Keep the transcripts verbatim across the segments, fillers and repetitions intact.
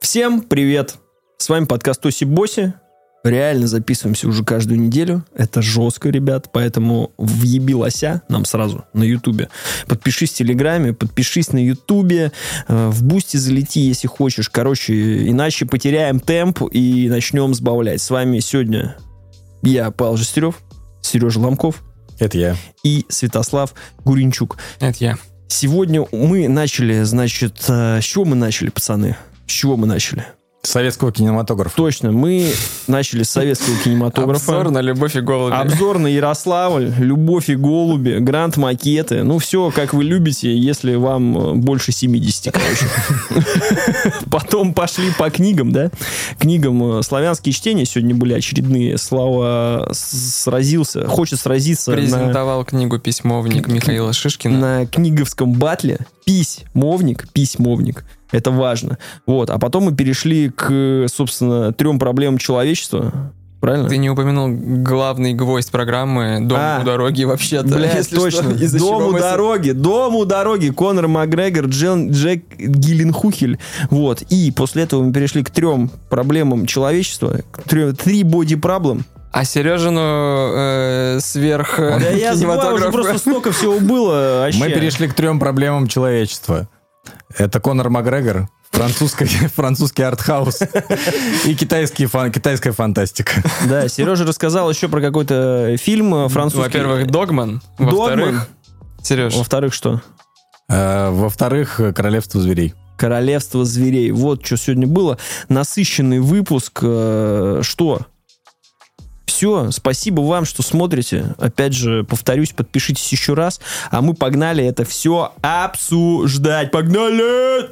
Всем привет! С вами подкаст Тоси-Боси. Реально записываемся уже каждую неделю. Это жестко, ребят. Поэтому въеби лося нам сразу на Ютубе. Подпишись в Телеграме, подпишись на Ютубе. В Бусти залети, если хочешь. Короче, иначе потеряем темп и начнем сбавлять. С вами сегодня я, Павел Жестерев, Сережа Ломков. Это я. И Святослав Гуринчук. Это я. Сегодня мы начали, значит... С чего мы начали, пацаны? С чего мы начали? Советского кинематографа. Точно, мы начали с советского кинематографа. Обзор на «Любовь и голуби». Обзор на Ярославль, «Любовь и голуби», гранд-макеты. Ну, все, как вы любите, если вам больше семидесяти, короче. Потом пошли по книгам, да? Книгам «Славянские чтения» сегодня были очередные. Слава сразился, хочет сразиться. Презентовал книгу «Письмовник» Михаила Шишкина. На книговском батле. Письмовник, письмовник. Это важно. Вот. А потом мы перешли к, собственно, трем проблемам человечества. Правильно? Ты не упомянул главный гвоздь программы «Дом а, у дороги» вообще-то. Блядь, точно. Что, «Дом у мы... дороги», «Дом у дороги», Конор Макгрегор, Джен, Джек Гилленхухель. Вот. И после этого мы перешли к трем проблемам человечества. Трем, три боди-проблем. А Сережину э, сверх да я забываю, уже просто столько всего было. Вообще. Мы перешли к трем проблемам человечества. Это Конор Макгрегор, французский, французский артхаус и китайский, фан, китайская фантастика. Да, Сережа рассказал еще про какой-то фильм французский. Во-первых, «Догман». Во-вторых, Сереж. Во-вторых, что? А, во-вторых, «Королевство зверей». «Королевство зверей». Вот что сегодня было. Насыщенный выпуск. Что? Все, спасибо вам, что смотрите. Опять же, повторюсь, подпишитесь еще раз. А мы погнали это все обсуждать. Погнали!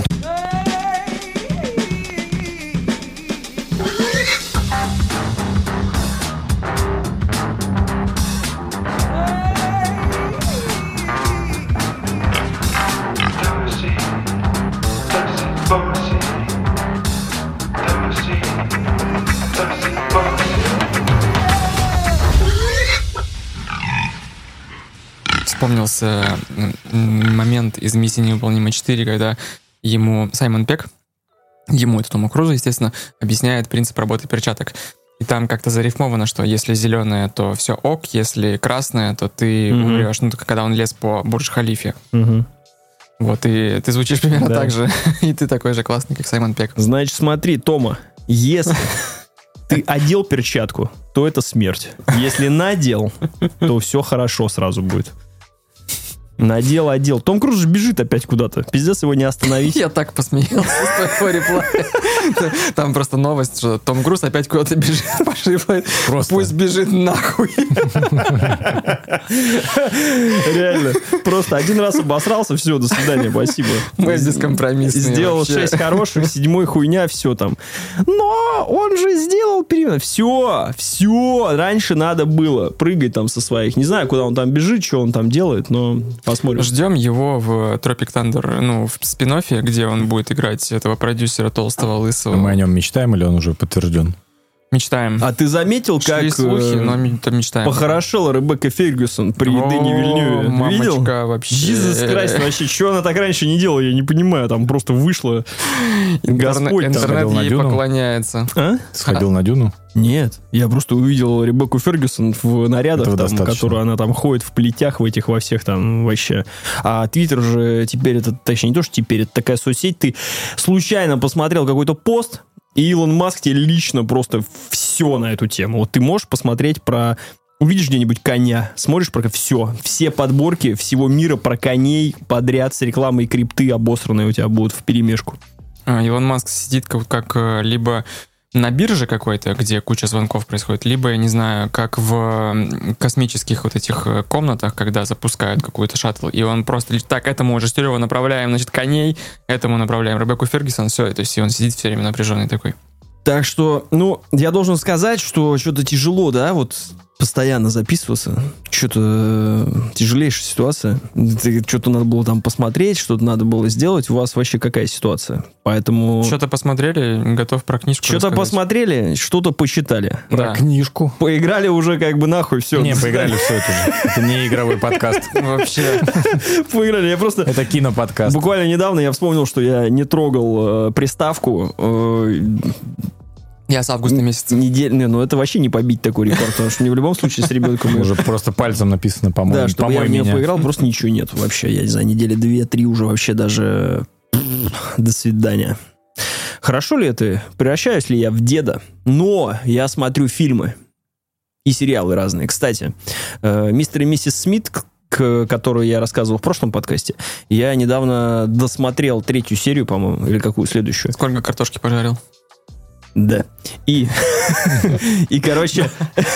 Вспомнился момент из «Миссии невыполнима четыре», когда ему Саймон Пегг, ему, это Тому Крузу, естественно, объясняет принцип работы перчаток. И там как-то зарифмовано, что если зеленое, то все ок, если красное, то ты mm-hmm. умрешь. Ну, когда он лез по Бурдж-Халифе. Mm-hmm. Вот, и ты звучишь примерно да. так же. И ты такой же классный, как Саймон Пегг. Значит, смотри, Тома, если ты одел перчатку, то это смерть. Если надел, то все хорошо сразу будет. Надел, одел. Том Круз же бежит опять куда-то. Пиздец, его не остановить. Я так посмеялся с твоего реплая. Там просто новость, что Том Круз опять куда-то бежит. Пусть бежит нахуй. Реально. Просто один раз обосрался, все, до свидания, спасибо. Мы бескомпромиссные. Сделал шесть хороших, седьмой хуйня, все там. Но он же сделал период. Все, все. Раньше надо было прыгать там со своих. Не знаю, куда он там бежит, что он там делает, но... Посмотрим. Ждем его в Tropic Thunder, ну, в спин-оффе, где он будет играть этого продюсера толстого, лысого. Мы о нем мечтаем или он уже подтвержден? Мечтаем. А ты заметил, как Шли слухи, но мечтаем. Похорошела Ребекка Фергюсон при Дэне Вильнюве? Мамочка, видел? Вообще. Jesus Christ, вообще, что она так раньше не делала, я не понимаю. Там просто вышла Господь. Интернет ей поклоняется. А? Сходил на Дюну? Нет, я просто увидел Ребекку Фергюсон в нарядах, там, которую она там ходит в плетях в этих во всех там вообще. А Твиттер же теперь это, точнее не то, что теперь, это такая соцсеть, ты случайно посмотрел какой-то пост, и Илон Маск тебе лично просто все на эту тему. Вот ты можешь посмотреть про... Увидишь где-нибудь коня, смотришь про все. Все подборки всего мира про коней подряд с рекламой крипты обосранные у тебя будут вперемешку. А, Илон Маск сидит как, как либо на бирже какой-то, где куча звонков происходит, либо, я не знаю, как в космических вот этих комнатах, когда запускают какой-то шаттл, и он просто так, этому Жестереву направляем, значит, коней, этому направляем Ребекку Фергюсон, все, то есть и он сидит все время напряженный такой. Так что, ну, я должен сказать, что что-то тяжело, да, вот постоянно записываться. Что-то тяжелейшая ситуация. Что-то надо было там посмотреть, что-то надо было сделать. У вас вообще какая ситуация? Поэтому... Что-то посмотрели, готов про книжку Что-то рассказать. посмотрели, что-то посчитали. Про Да. книжку. Поиграли уже как бы нахуй, все. Не, поиграли все это. Это не игровой подкаст. Вообще. Поиграли. Я просто... Это киноподкаст. Буквально недавно я вспомнил, что я не трогал э, приставку. Э, Я с августа месяца. недель... Не, ну это вообще не побить такой рекорд, потому что не в любом случае с ребенком... Уже просто пальцем написано, по-моему. Да, чтобы я в по-моему, нее меня. поиграл, просто ничего нет вообще. Я не знаю, недели две-три уже вообще даже... До свидания. Хорошо ли это? Превращаюсь ли я в деда? Но я смотрю фильмы и сериалы разные. Кстати, э, мистер и миссис Смит, к, которую я рассказывал в прошлом подкасте, я недавно досмотрел третью серию, по-моему, или какую следующую. Сколько картошки пожарил? Да. И, и короче,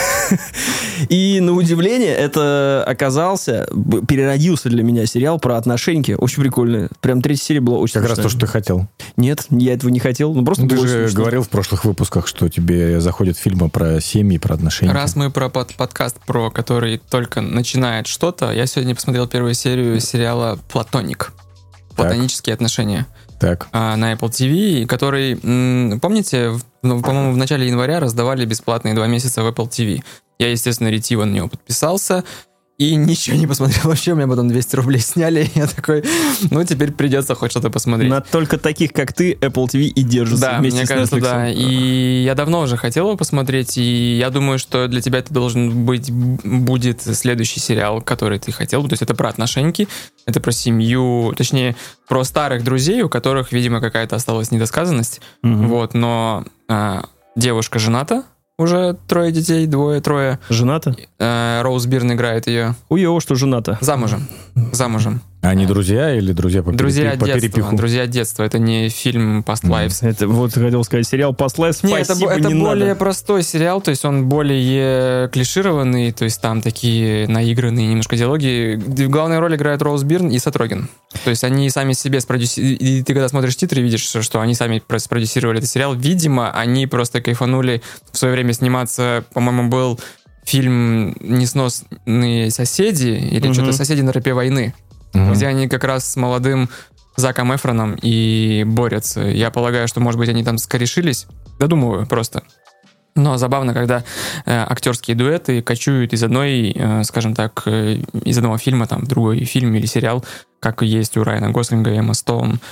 и на удивление это оказался, б- переродился для меня сериал про отношеньки. Очень прикольный. Прям третья серия была очень Как раз смешная. то, что ты хотел. Нет, я этого не хотел. Ну, просто Ну, ты было же смешно. говорил в прошлых выпусках, что тебе заходят фильмы про семьи, про отношения. Раз мы про под- подкаст, про который только начинает что-то, я сегодня посмотрел первую серию сериала «Платоник». Платонические отношения. Так. а, на Apple ти ви, который, м, помните, в- ну, по-моему, в начале января раздавали бесплатные два месяца в Apple ти ви. Я, естественно, ретиво на него подписался и ничего не посмотрел вообще. У меня потом двести рублей сняли. Я такой, ну, теперь придется хоть что-то посмотреть. На только таких, как ты, Apple ти ви и держится Да, вместе мне с кажется, Netflix. да. И я давно уже хотел его посмотреть, и я думаю, что для тебя это должен быть, будет следующий сериал, который ты хотел. То есть это про отношеньки, это про семью, точнее, про старых друзей, у которых, видимо, какая-то осталась недосказанность. Мгм. Вот, но а, девушка жената, уже трое детей, двое, трое. Жената? А, Роуз Бирн играет ее. Уё, что жената. Замужем. Замужем. Они друзья или друзья по, Друзья перепи- по детства. перепиху? Друзья детства. Это не фильм Past Lives. Это вот хотел сказать, сериал Past Lives, Не, это, спасибо, бо- это не более надо. простой сериал, то есть он более клишированный, то есть там такие наигранные немножко диалоги. В главной роли играют Роуз Бирн и Сет Роген. То есть они сами себе спродюсировали, и ты когда смотришь титры, видишь, что, что они сами про- спродюсировали этот сериал. Видимо, они просто кайфанули в свое время сниматься, по-моему, был фильм «Несносные соседи» или Мгм. что-то «Соседи на тропе войны», Мгм. где они как раз с молодым Заком Эфроном и борются. Я полагаю, что, может быть, они там скорешились. Додумываю просто. Но забавно, когда э, актерские дуэты кочуют из одной, э, скажем так, э, из одного фильма там, в другой фильм или сериал, как и есть у Райана Гослинга и Эмма Стоун.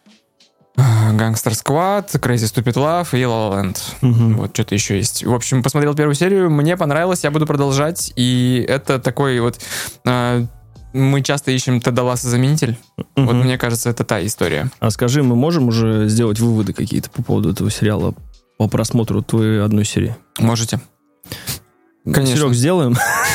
Гангстер Сквад, Crazy Stupid Love и La La Land. Мгм. Вот, что-то еще есть. В общем, посмотрел первую серию, мне понравилось, я буду продолжать. И это такой вот... э, мы часто ищем Теда Ласса заменитель. Мгм. Вот мне кажется, это та история. А скажи, мы можем уже сделать выводы какие-то по поводу этого сериала по просмотру твоей одной серии? Можете. Конечно. Серег, сделаем?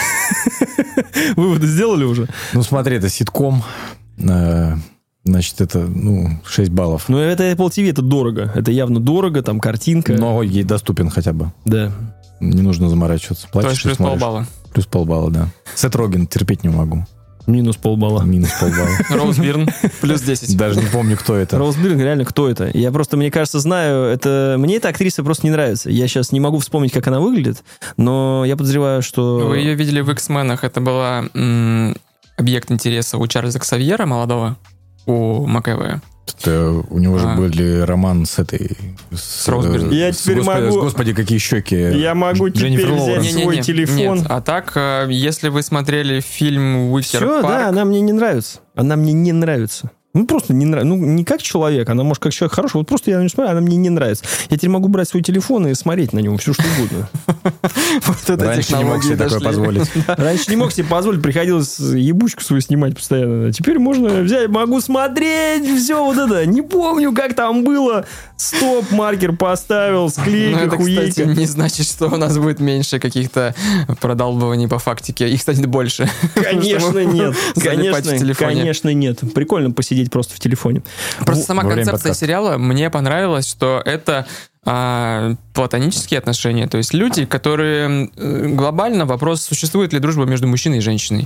Выводы сделали уже? Ну, смотри, это ситком. э, Значит, это, ну, шесть баллов. Ну, это Apple ти ви, это дорого. Это явно дорого, там картинка. Но ей доступен хотя бы. Да. Не нужно заморачиваться. То Платишь есть и плюс смотришь. полбалла. Плюс полбалла, да. Сет Роген терпеть не могу. Минус полбалла. Минус полбалла. Роуз Бирн плюс десять. Даже не помню, кто это. Роуз Бирн, реально, кто это? Я просто, мне кажется, знаю, это... Мне эта актриса просто не нравится. Я сейчас не могу вспомнить, как она выглядит, но я подозреваю, что... Вы ее видели в «Икс-менах». Это была м, объект интереса у Чарльза Ксавьера, молодого, у МакЭвоя. Это у него же А. были роман с этой... С, Роуз Бирн. э, Я с теперь господи, могу- с господи, какие щеки. Я могу Дженнифер теперь Лоуренс. взять свой телефон. Нет. А так, э, если вы смотрели фильм «Уикер Все, Парк», да, она мне не нравится. Она мне не нравится. Ну, просто не нравится. Ну, не как человек, она, может, как человек хороший, вот просто я на нее смотрю, она мне не нравится. Я теперь могу брать свой телефон и смотреть на него, все что угодно. вот это Раньше не мог себе такое позволить. Раньше не мог себе позволить, приходилось ебучку свою снимать постоянно. Теперь можно взять, могу смотреть, все вот это. Не помню, как там было. Стоп, маркер поставил, Ну, склейка, это, кстати, хуейка. не значит, что у нас будет меньше каких-то продалбываний по фактике. Их, кстати, больше. Конечно, Потому что мы нет. залипать в Конечно, телефоне. конечно, нет. Прикольно посидеть просто в телефоне. Просто сама во время концепция подкаста. сериала мне понравилась, что это а, платонические отношения, то есть люди, которые э, глобально вопрос, существует ли дружба между мужчиной и женщиной.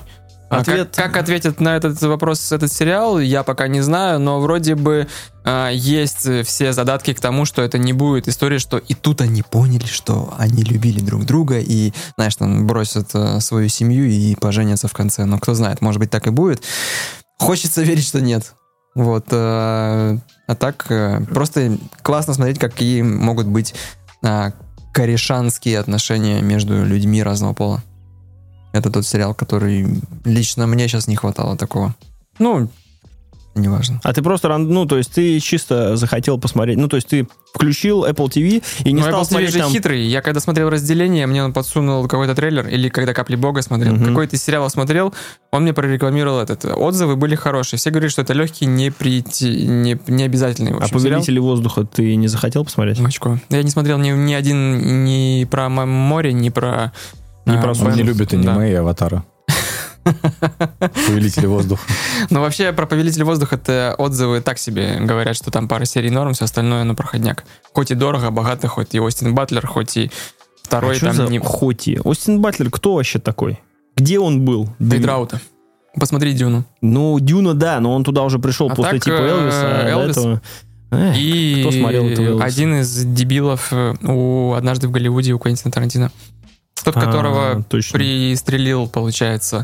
Ответ... Как, как ответит на этот вопрос этот сериал, я пока не знаю, но вроде бы э, есть все задатки к тому, что это не будет история, что и тут они поняли, что они любили друг друга и, знаешь, там бросят э, свою семью и поженятся в конце. Но кто знает, может быть, так и будет. Хочется верить, что нет. Вот. Э, а так э, просто классно смотреть, какие могут быть э, корешанские отношения между людьми разного пола. Это тот сериал, который лично мне сейчас не хватало такого. Ну, неважно. А ты просто, ну, то есть ты чисто захотел посмотреть, ну, то есть ты включил Apple ти ви и не Но стал Apple смотреть ти ви же там... хитрый. Я когда смотрел «Разделение», мне он подсунул какой-то трейлер, или когда «Капли Бога» смотрел, Mm-hmm. какой-то из сериалов смотрел, он мне прорекламировал этот. Отзывы были хорошие. Все говорят, что это легкий, не, прийти, не, не обязательный. В общем, а «Повелители воздуха» ты не захотел посмотреть? Очко. Я не смотрел ни, ни один, ни про море, ни про... Не а, про Он не любит аниме да. и «Аватара». «Повелители воздуха». Ну, вообще, про «Повелители воздуха»-то отзывы так себе говорят, что там пара серий норм, все остальное, ну, проходняк. Хоть и дорого, богато, хоть и Остин Батлер, хоть и второй а там... За не... Хоть и... Остин Батлер кто вообще такой? Где он был? Эйдраута. Посмотри «Дюну». Ну, «Дюна», да, но он туда уже пришел а после так, типа Элвиса. Элвис. До этого... Эх, и кто смотрел этого один из дебилов у «Однажды в Голливуде» у Квентина Тарантино. Тот, которого а, пристрелил, получается...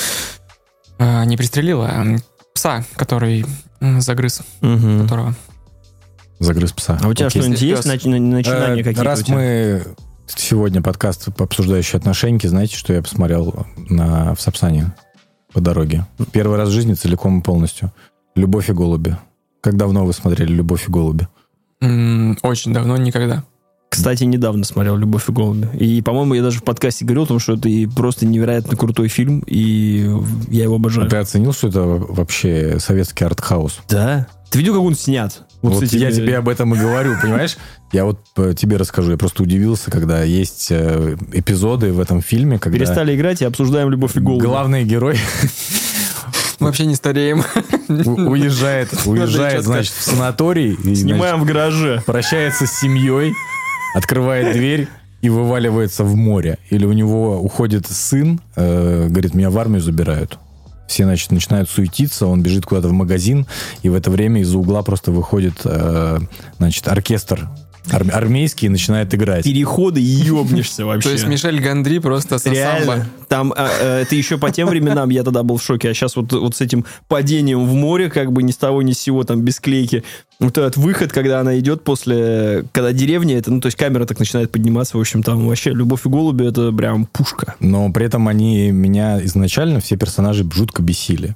А, не пристрелил, а пса, который загрыз. Угу. Которого... Загрыз пса. А у тебя Окей. что-нибудь есть нач- начинания э, какие-то? Раз мы сегодня подкаст, обсуждающий отношеньки, знаете, что я посмотрел на, в Сапсане по дороге? Первый раз в жизни целиком и полностью. «Любовь и голуби». Как давно вы смотрели «Любовь и голуби»? Mm, очень давно, никогда. Кстати, недавно смотрел «Любовь и голуби». И, по-моему, я даже в подкасте говорил о том, что это просто невероятно крутой фильм, и я его обожаю. А ты оценил, что это вообще советский артхаус? Да. Ты видел, как он снят? Вот, вот этими... я тебе об этом и говорю, понимаешь? Я вот тебе расскажу. Я просто удивился, когда есть эпизоды в этом фильме, когда... Перестали играть и обсуждаем «Любовь и голуби». Главный герой... Мы вообще не стареем. Уезжает, уезжает, значит, в санаторий. Снимаем значит, в гараже. Прощается с семьей, открывает дверь и вываливается в море. Или у него уходит сын, э, говорит, меня в армию забирают. Все, значит, начинают суетиться, он бежит куда-то в магазин, и в это время из-за угла просто выходит, э, значит, оркестр ар- армейский и начинает играть. Переходы и ёбнешься вообще. То есть Мишель Гондри просто со самбо. Там а, а, это еще по тем временам, я тогда был в шоке, а сейчас вот, вот с этим падением в море, как бы ни с того ни с сего, там, без клейки. Вот этот выход, когда она идет после... Когда деревня, это, ну, то есть камера так начинает подниматься, в общем, там вообще «Любовь и голуби» — это прям пушка. Но при этом они меня изначально, все персонажи жутко бесили.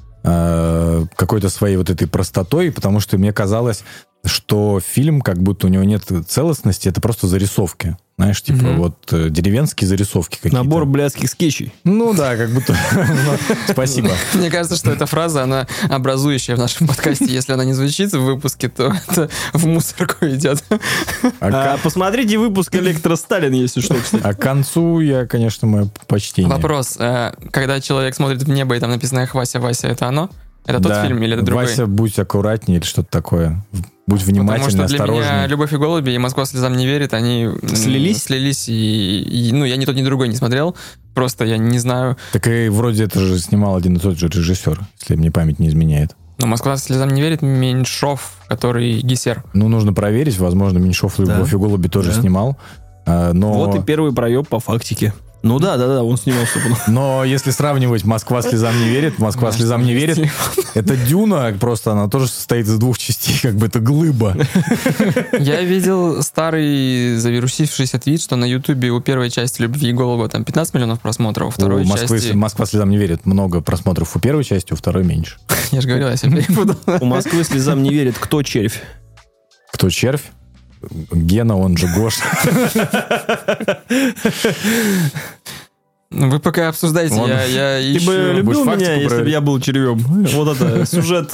Э-э- какой-то своей вот этой простотой, потому что мне казалось, что фильм, как будто у него нет целостности, это просто зарисовки. Знаешь, типа mm-hmm. вот э, деревенские зарисовки какие-то. Набор блядских скетчей. Ну да, как будто... Спасибо. Мне кажется, что эта фраза, она образующая в нашем подкасте. Если она не звучит в выпуске, то это в мусорку идет. Посмотрите выпуск «Электро Сталин», если что, кстати. А к концу я, конечно, мое почтение. Вопрос. Когда человек смотрит в небо, и там написано «Эх, Вася, Вася», это оно? Это тот фильм или это другой? Вася, будь аккуратнее или что-то такое. Будь внимательный, осторожный. Потому что для меня «Любовь и голуби» и «Москва слезам не верит», они слились, слились и, и ну, я ни тот, ни другой не смотрел. Просто я не знаю. Так и вроде это же снимал один и тот же режиссер, если мне память не изменяет. Но «Москва слезам не верит» Меньшов, который Гисер. Ну, нужно проверить. Возможно, Меньшов «Любовь да. и голуби» тоже да. снимал. Но... Вот и первый проеб по фактике. Ну да, да, да, он снимался. Но если сравнивать «Москва слезам не верит», «Москва слезам не верит», это «Дюна», просто она тоже состоит из двух частей, как бы это глыба. Я видел старый завирусившийся твит, что на Ютубе у первой части «Любви и голуба» там пятнадцать миллионов просмотров, у второй у Москвы, части... «Москва слезам не верит» много просмотров у первой части, у второй меньше. Я же говорил, я себя перепутал. У «Москвы слезам не верит» кто червь? Кто червь? Гена, он же Гоша. Вы пока обсуждаете, он... я, я Ты ищу... бы любил меня, если проверить. бы я был червем. Вот это сюжет.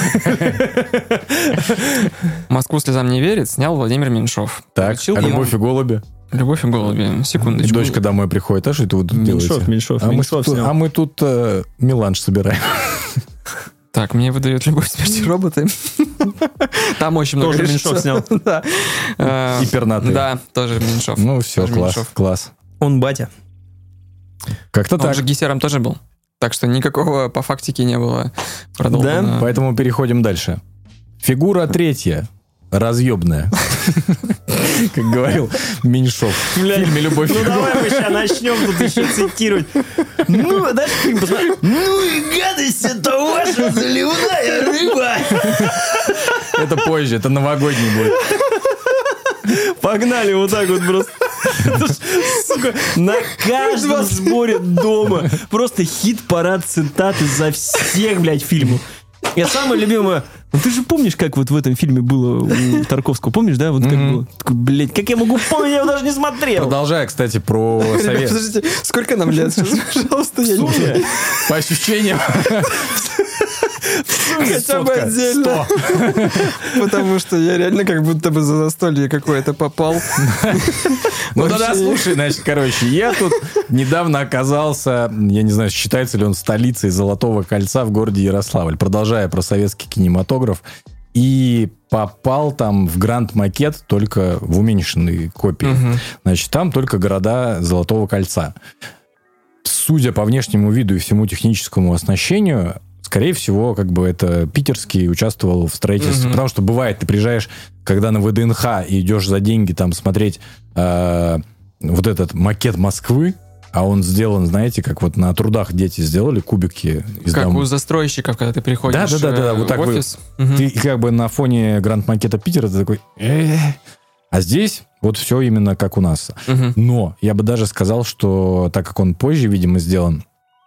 «Москву слезам не верит» снял Владимир Меньшов. Так, а «Любовь и голуби»? «Любовь и голуби», секундочку. Дочка домой приходит, а что это вы тут Меньшов, делаете? Меньшов, а, Меньшов мы, а мы тут э, меланж собираем. Так, мне выдают «Любовь, смерть и роботы». Там очень много тоже Меньшов снял. Да. И пернатый. Да, тоже Меньшов. Ну все, класс, класс. Он батя. Как-то так. Он же Гисером тоже был. Так что никакого по фактике не было продолжено. Да, поэтому переходим дальше. Фигура третья. Разъебная. Как говорил Меньшов в фильме «Любовь». Ну давай мы сейчас начнем тут еще цитировать. Ну, дальше фильм посмотри. Ну и гадость, это ваша заливная рыба. Это позже, это новогодний будет. Погнали вот так вот просто. Сука, на каждом сборе дома просто хит-парад цитат изо всех, блядь, фильмов. Я самое любимое... Ну, ты же помнишь, как вот в этом фильме было у Тарковского? Помнишь, да? Вот как mm-hmm. было? Такой, блядь, как я могу помнить? Я его даже не смотрел. Продолжая, кстати, про совет. Подождите, сколько нам лет сейчас, пожалуйста? Я не... По ощущениям... Хотя бы отдельно. Потому что я реально как будто бы за застолье какое-то попал. Ну тогда слушай, значит, короче, я тут недавно оказался, я не знаю, считается ли он столицей Золотого кольца в городе Ярославль, продолжая про советский кинематограф, и попал там в гранд-макет только в уменьшенной копии. Угу. Значит, там только города Золотого кольца. Судя по внешнему виду и всему техническому оснащению, скорее всего, как бы это питерский участвовал в строительстве. Mm-hmm. Потому что бывает, ты приезжаешь, когда на ВДНХ и идешь за деньги там смотреть э, вот этот макет Москвы, а он сделан, знаете, как вот на трудах дети сделали кубики из Как дома. у застройщиков, когда ты приходишь да, да, да, да, вот в так офис. Вы, mm-hmm. Ты как бы на фоне гранд-макета Питера ты такой... Э-э-э. А здесь вот все именно как у нас. Mm-hmm. Но я бы даже сказал, что так как он позже, видимо, сделан...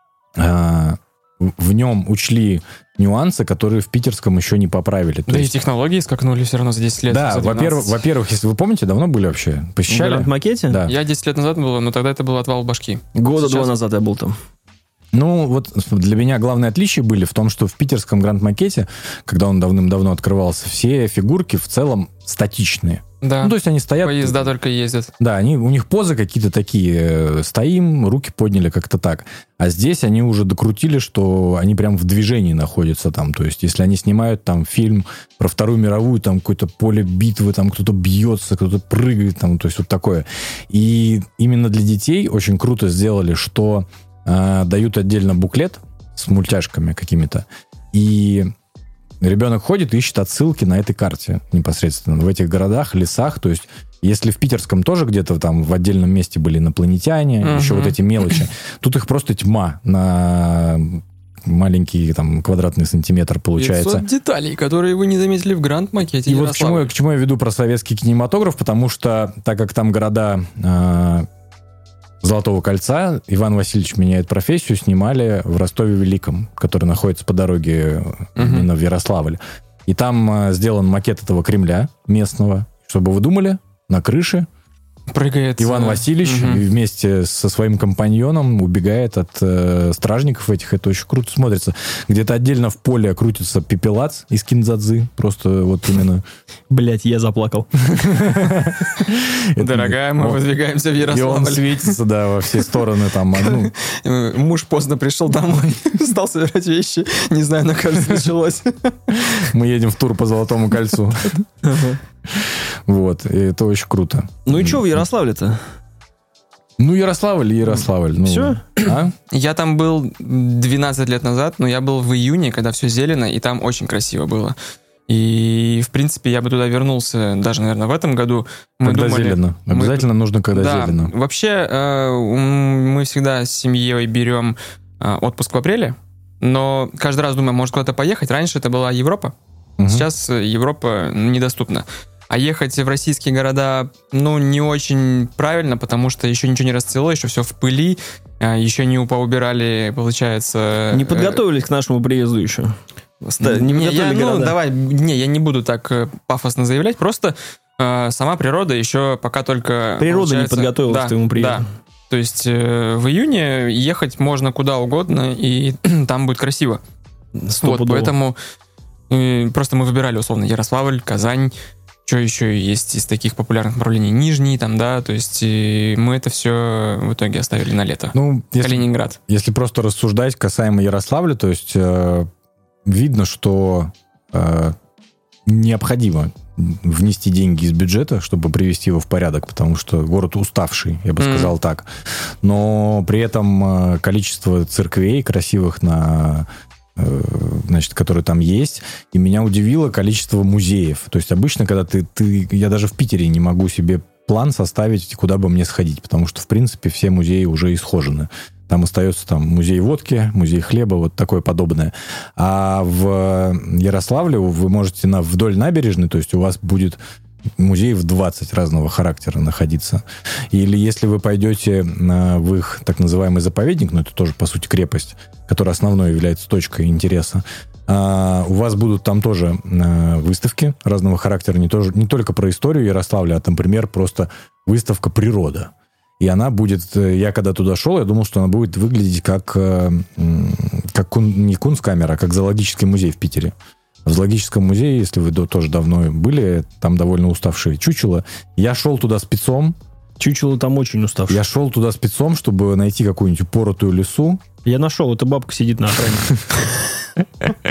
Э- в нем учли нюансы, которые в питерском еще не поправили. То да есть... и технологии скакнули все равно за десять лет. Да, во-первых, во-первых, если вы помните, давно были вообще? Посещали? В Гранд-макете? Да. Я десять лет назад был, но тогда это был отвал башки. Года Сейчас... два назад я был там. Ну, вот для меня главные отличия были в том, что в питерском Гранд-макете, когда он давным-давно открывался, все фигурки в целом статичные. Да. Ну, то есть они стоят... Поезда только ездят. Да, они, у них позы какие-то такие. Стоим, руки подняли как-то так. А здесь они уже докрутили, что они прям в движении находятся там. То есть если они снимают там фильм про Вторую мировую, там какое-то поле битвы, там кто-то бьется, кто-то прыгает, там, то есть вот такое. И именно для детей очень круто сделали, что э, дают отдельно буклет с мультяшками какими-то. И... ребенок ходит и ищет отсылки на этой карте непосредственно. В этих городах, лесах. То есть, если в питерском тоже где-то там в отдельном месте были инопланетяне, uh-huh. еще вот эти мелочи, тут их просто тьма на маленький там квадратный сантиметр получается. пятьсот деталей, которые вы не заметили в гранд-макете. И вот к чему, к чему я веду про советский кинематограф, потому что, так как там города... Э- Золотого кольца, Иван Васильевич меняет профессию, снимали в Ростове-Великом, который находится по дороге uh-huh. именно в Ярославль. И там а, сделан макет этого Кремля местного. Чтобы вы думали, на крыше прыгает Иван Васильевич uh-huh. вместе со своим компаньоном убегает от э, стражников этих. Это очень круто смотрится. Где-то отдельно в поле крутится пепелац из киндзадзы. Просто вот именно... Блять, я заплакал. Дорогая, мы выдвигаемся в Ярославль. И он светится, да, во все стороны. Там. Муж поздно пришел домой, стал собирать вещи. Не знаю, на кажется, началось. Мы едем в тур по Золотому кольцу. Вот, и это очень круто. Ну и что в Ярославле-то? Ну, Ярославль и Ярославль. Ну, все? А? Я там был двенадцать лет назад, но я был в июне, когда все зелено, и там очень красиво было. И, в принципе, я бы туда вернулся даже, наверное, в этом году. Мы когда думали, зелено. Обязательно мы... нужно, когда да, зелено. Вообще, э, мы всегда с семьей берем э, отпуск в апреле, но каждый раз думаем, может куда-то поехать. Раньше это была Европа, угу. Сейчас Европа недоступна. А ехать в российские города, ну, не очень правильно, потому что еще ничего не расцвело, еще все в пыли, еще не поубирали, получается... Не подготовились к нашему приезду еще. Ста- не, не я, ну, давай, не, я не буду так пафосно заявлять, просто э, сама природа еще пока только... Природа не подготовилась да, к твоему приезду. Да. То есть э, в июне ехать можно куда угодно, и там будет красиво. Вот, поэтому э, просто мы выбирали, условно, Ярославль, Казань. Что еще есть из таких популярных направлений? Нижний, там, да, то есть мы это все в итоге оставили на лето. Ну, если, Калининград. Если просто рассуждать касаемо Ярославля, то есть э, видно, что э, необходимо внести деньги из бюджета, чтобы привести его в порядок, потому что город уставший, я бы mm. сказал так. Но при этом количество церквей красивых, на, значит, которые там есть, и меня удивило количество музеев. То есть обычно, когда ты, ты... Я даже в Питере не могу себе план составить, куда бы мне сходить, потому что, в принципе, все музеи уже исхожены. Там остается там музей водки, музей хлеба, вот такое подобное. А в Ярославле вы можете на, вдоль набережной, то есть у вас будет музеев двадцать разного характера находиться. Или если вы пойдете в их так называемый заповедник, ну это тоже, по сути, крепость, которая основной является точкой интереса, у вас будут там тоже выставки разного характера, не, тоже, не только про историю Ярославля, а, например, просто выставка «Природа». И она будет... Я когда туда шел, я думал, что она будет выглядеть как, как кун, не кунсткамера, а как зоологический музей в Питере. В зоологическом музее, если вы тоже давно были, там довольно уставшие чучела. Я шел туда спецом. Чучело там очень уставшее. Я шел туда спецом, чтобы найти какую-нибудь упоротую лису. Я нашел, эта бабка сидит на охране.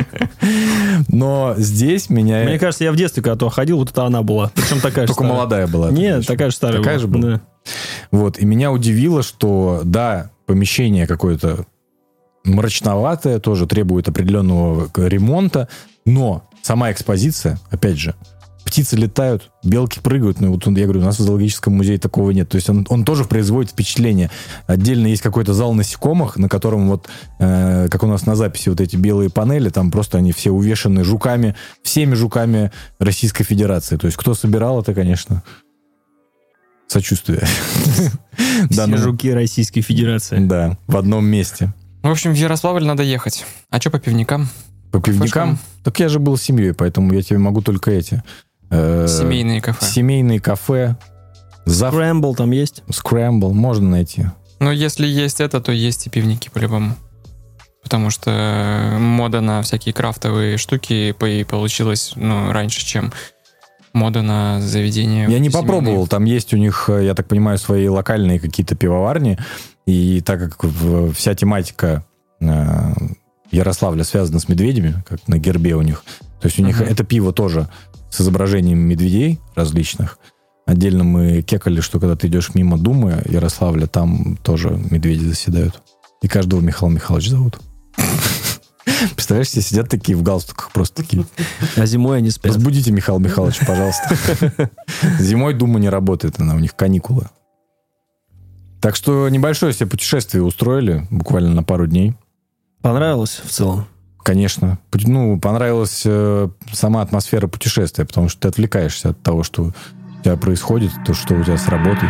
Но здесь меня... Мне кажется, я в детстве когда-то ходил, вот это она была. Причем такая же Только молодая была. Нет, такая же старая была. Такая же была? Вот, и меня удивило, что, да, помещение какое-то мрачноватое, тоже требует определенного ремонта, но сама экспозиция, опять же, птицы летают, белки прыгают. Ну, вот я говорю, у нас в зоологическом музее такого нет. То есть он, он тоже производит впечатление. Отдельно есть какой-то зал насекомых, на котором вот, э, как у нас на записи, вот эти белые панели, там просто они все увешаны жуками, всеми жуками Российской Федерации. То есть кто собирал это, конечно... Сочувствие. Все жуки Российской Федерации. Да, в одном месте. В общем, в Ярославль надо ехать. А что по пивникам? По пивникам? Так я же был с семьей, поэтому я тебе могу только эти... Семейные кафе. Семейные кафе. Скрэмбл там есть? Скрэмбл, можно найти. Но если есть это, то есть и пивники по-любому. Потому что мода на всякие крафтовые штуки получилась, ну, раньше, чем... мода на заведение. Я не попробовал. Там есть у них, я так понимаю, свои локальные какие-то пивоварни. И так как вся тематика э, Ярославля связана с медведями, как на гербе у них, то есть у них uh-huh. это пиво тоже с изображением медведей различных. Отдельно мы кекали, что когда ты идешь мимо Думы Ярославля, там тоже медведи заседают. И каждого Михаил Михайлович зовут. Представляешь, все сидят такие в галстуках, просто такие. А зимой они спят. Разбудите Михаила Михайловича, пожалуйста. Зимой Дума не работает, она у них каникулы. Так что небольшое себе путешествие устроили, буквально на пару дней. Понравилось в целом? Конечно. Ну, понравилась э, сама атмосфера путешествия, потому что ты отвлекаешься от того, что у тебя происходит, то, что у тебя с работой.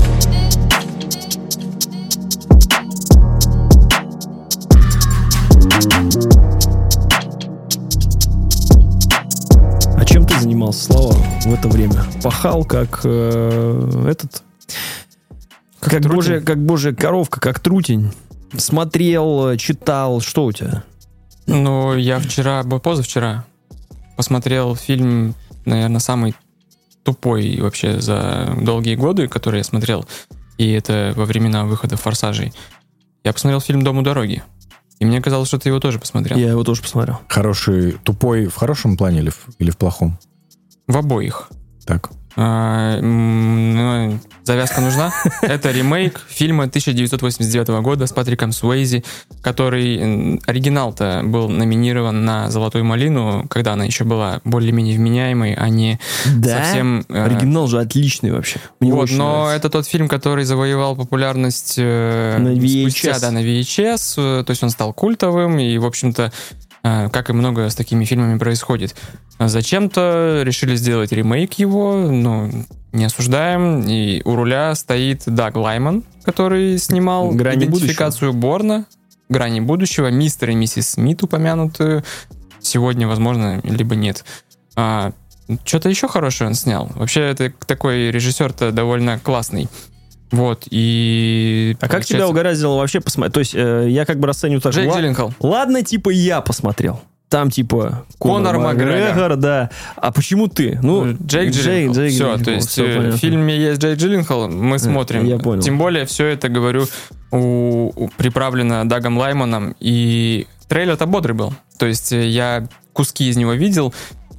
А чем ты занимался, Слава, в это время? Пахал как э, этот... Как, как, божья, как божья коровка, как трутень. Смотрел, читал. Что у тебя? Ну, я вчера, позавчера посмотрел фильм, наверное, самый тупой вообще за долгие годы, который я смотрел. И это во времена выхода «Форсажей». Я посмотрел фильм «Дом у дороги». И мне казалось, что ты его тоже посмотрел. Я его тоже посмотрел. Хороший, тупой в хорошем плане или в, или в плохом? В обоих. Так. А, ну, завязка нужна. Это ремейк фильма тысяча девятьсот восемьдесят девятого года с Патриком Суэйзи, который оригинал-то был номинирован на «Золотую малину», когда она еще была более-менее вменяемой, а не да? совсем... Оригинал же отличный вообще. Мне вот, но нравится. Это тот фильм, который завоевал популярность на ви эйч эс. Спустя, да, на ви эйч эс. То есть он стал культовым, и, в общем-то, как и много с такими фильмами происходит. Зачем-то решили сделать ремейк его, ну, не осуждаем. И у руля стоит Даг Лайман, который снимал «Грани идентификацию будущего». Борна, «Грани будущего», «Мистер и миссис Смит» упомянуты. Сегодня, возможно, либо нет. А, что-то еще хорошее он снял. Вообще, это такой режиссер-то довольно классный. Вот, и... А как тебя угораздило вообще посмотреть? То есть, э, я как бы расцениваю так... Джейк Джилленхол. Ладно, типа, я посмотрел. Там, типа, Конор, Конор Макгрегор, да. А почему ты? Ну, Джейк Джилленхол. Джейк, Все, Джилленхол. То есть, все в фильме есть Джейк Джилленхол, мы смотрим. Я понял. Тем более, все это, говорю, у, у, приправлено Дагом Лайманом, и трейлер-то бодрый был. То есть, я куски из него видел,